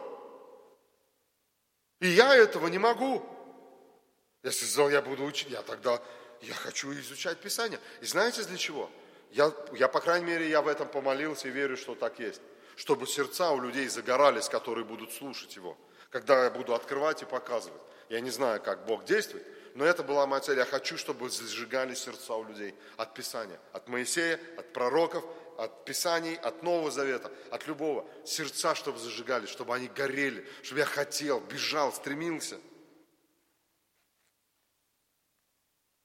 И я этого не могу. Если сказал, я буду учить, я тогда, я хочу изучать Писание. И знаете для чего? Я, я, по крайней мере, я в этом помолился и верю, что так есть. Чтобы сердца у людей загорались, которые будут слушать его. Когда я буду открывать и показывать. Я не знаю, как Бог действует, но это была моя цель. Я хочу, чтобы зажигались сердца у людей от Писания. От Моисея, от пророков, от Писаний, от Нового Завета, от любого. Сердца, чтобы зажигались, чтобы они горели, чтобы я хотел, бежал, стремился.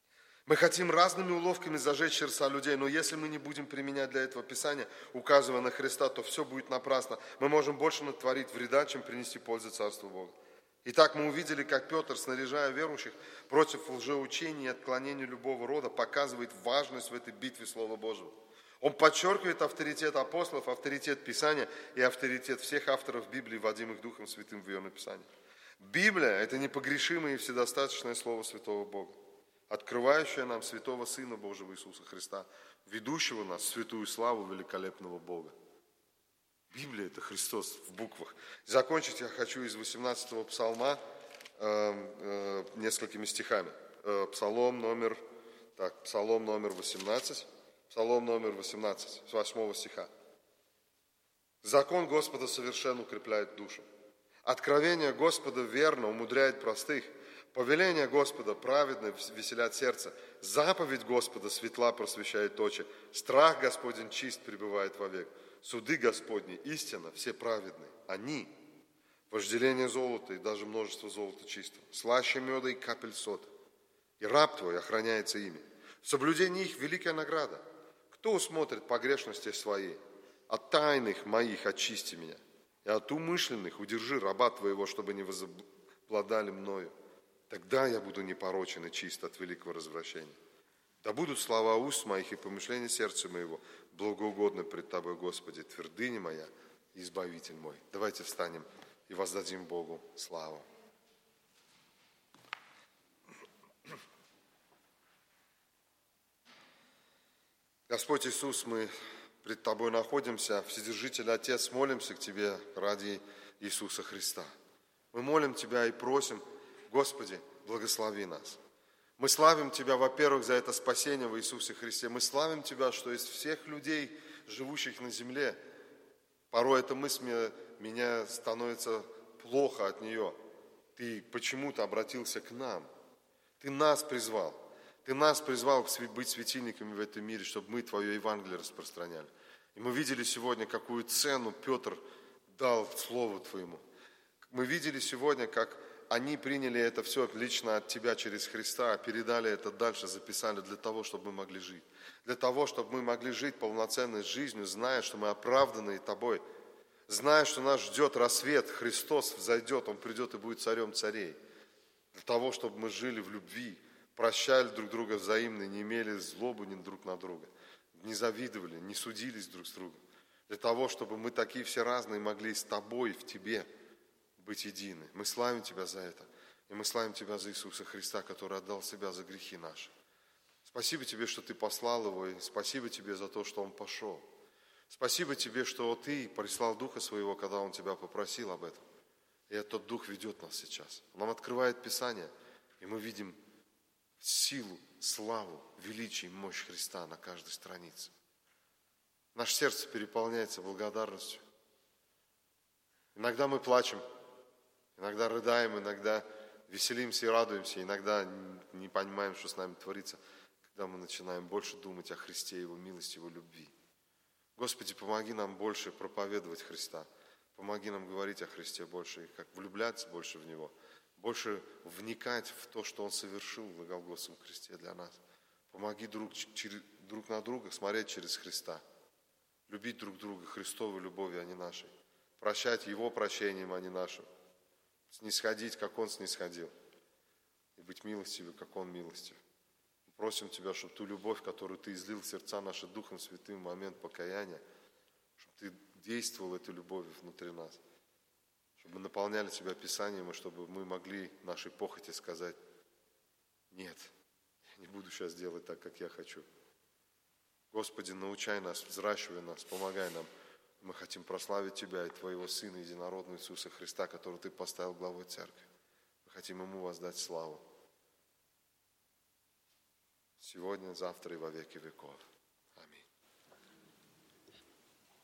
Мы хотим разными уловками зажечь сердца людей, но если мы не будем применять для этого Писание, указывая на Христа, то все будет напрасно. Мы можем больше натворить вреда, чем принести пользу Царству Бога. Итак, мы увидели, как Петр, снаряжая верующих против лжеучений и отклонений любого рода, показывает важность в этой битве Слова Божьего. Он подчеркивает авторитет апостолов, авторитет Писания и авторитет всех авторов Библии, вводимых Духом Святым в ее написание. Библия – это непогрешимое и вседостаточное Слово Святого Бога, открывающее нам святого Сына Божьего Иисуса Христа, ведущего нас в святую славу великолепного Бога. Библия – это Христос в буквах. Закончить я хочу из восемнадцатого псалма э, э, несколькими стихами. Э, псалом номер, так, псалом номер восемнадцать, псалом номер восемнадцать, с восьмого стиха. «Закон Господа совершенно укрепляет душу. Откровение Господа верно умудряет простых. Повеление Господа праведно веселят сердце. Заповедь Господа светла просвещает очи. Страх Господень чист пребывает вовек. Суды Господни истинно, все праведны. Они вожделение золота и даже множество золота чистого. Слаще меда и капель сота. И раб твой охраняется ими. Соблюдение их великая награда. Кто усмотрит погрешности своей? От тайных моих очисти меня. И от умышленных удержи раба твоего, чтобы не возобладали мною. Тогда я буду непорочен и чист от великого развращения. Да будут слова уст моих и помышления сердца моего благоугодны пред Тобой, Господи, твердыня моя и избавитель мой». Давайте встанем и воздадим Богу славу. Господь Иисус, мы пред Тобой находимся, Вседержитель Отец, молимся к Тебе ради Иисуса Христа. Мы молим Тебя и просим, Господи, благослови нас. Мы славим Тебя, во-первых, за это спасение в Иисусе Христе. Мы славим Тебя, что из всех людей, живущих на земле, порой эта мысль меня становится плохо от нее. Ты почему-то обратился к нам. Ты нас призвал. Ты нас призвал быть светильниками в этом мире, чтобы мы Твое Евангелие распространяли. И мы видели сегодня, какую цену Петр дал Слову Твоему. Мы видели сегодня, как они приняли это все лично от Тебя через Христа, передали это дальше, записали для того, чтобы мы могли жить. Для того, чтобы мы могли жить полноценной жизнью, зная, что мы оправданы Тобой. Зная, что нас ждет рассвет, Христос взойдет, Он придет и будет царем царей. Для того, чтобы мы жили в любви, прощали друг друга взаимно, не имели злобу ни друг на друга, не завидовали, не судились друг с другом. Для того, чтобы мы такие все разные могли с Тобой, в Тебе быть едины. Мы славим Тебя за это. И мы славим Тебя за Иисуса Христа, который отдал Себя за грехи наши. Спасибо Тебе, что Ты послал Его, и спасибо Тебе за то, что Он пошел. Спасибо Тебе, что Ты прислал Духа Своего, когда Он Тебя попросил об этом. И этот Дух ведет нас сейчас. Он нам открывает Писание, и мы видим силу, славу, величие и мощь Христа на каждой странице. Наше сердце переполняется благодарностью. Иногда мы плачем, иногда рыдаем, иногда веселимся и радуемся, иногда не понимаем, что с нами творится, когда мы начинаем больше думать о Христе, Его милости, Его любви. Господи, помоги нам больше проповедовать Христа, помоги нам говорить о Христе больше, и как влюбляться больше в Него, больше вникать в то, что Он совершил на Голгофском кресте для нас. Помоги друг, через, друг на друга смотреть через Христа, любить друг друга Христовой любовью, а не нашей, прощать Его прощением, а не нашим, снисходить, как Он снисходил, и быть милостивым, как Он милостив. Просим Тебя, чтобы ту любовь, которую Ты излил в сердца наши Духом Святым в момент покаяния, чтобы Ты действовал этой любовью внутри нас, чтобы мы наполняли Тебя Писанием, и чтобы мы могли нашей похоти сказать: нет, я не буду сейчас делать так, как я хочу. Господи, научай нас, взращивай нас, помогай нам. Мы хотим прославить Тебя и Твоего Сына, Единородного Иисуса Христа, которого Ты поставил главой Церкви. Мы хотим Ему воздать славу сегодня, завтра и во веки веков.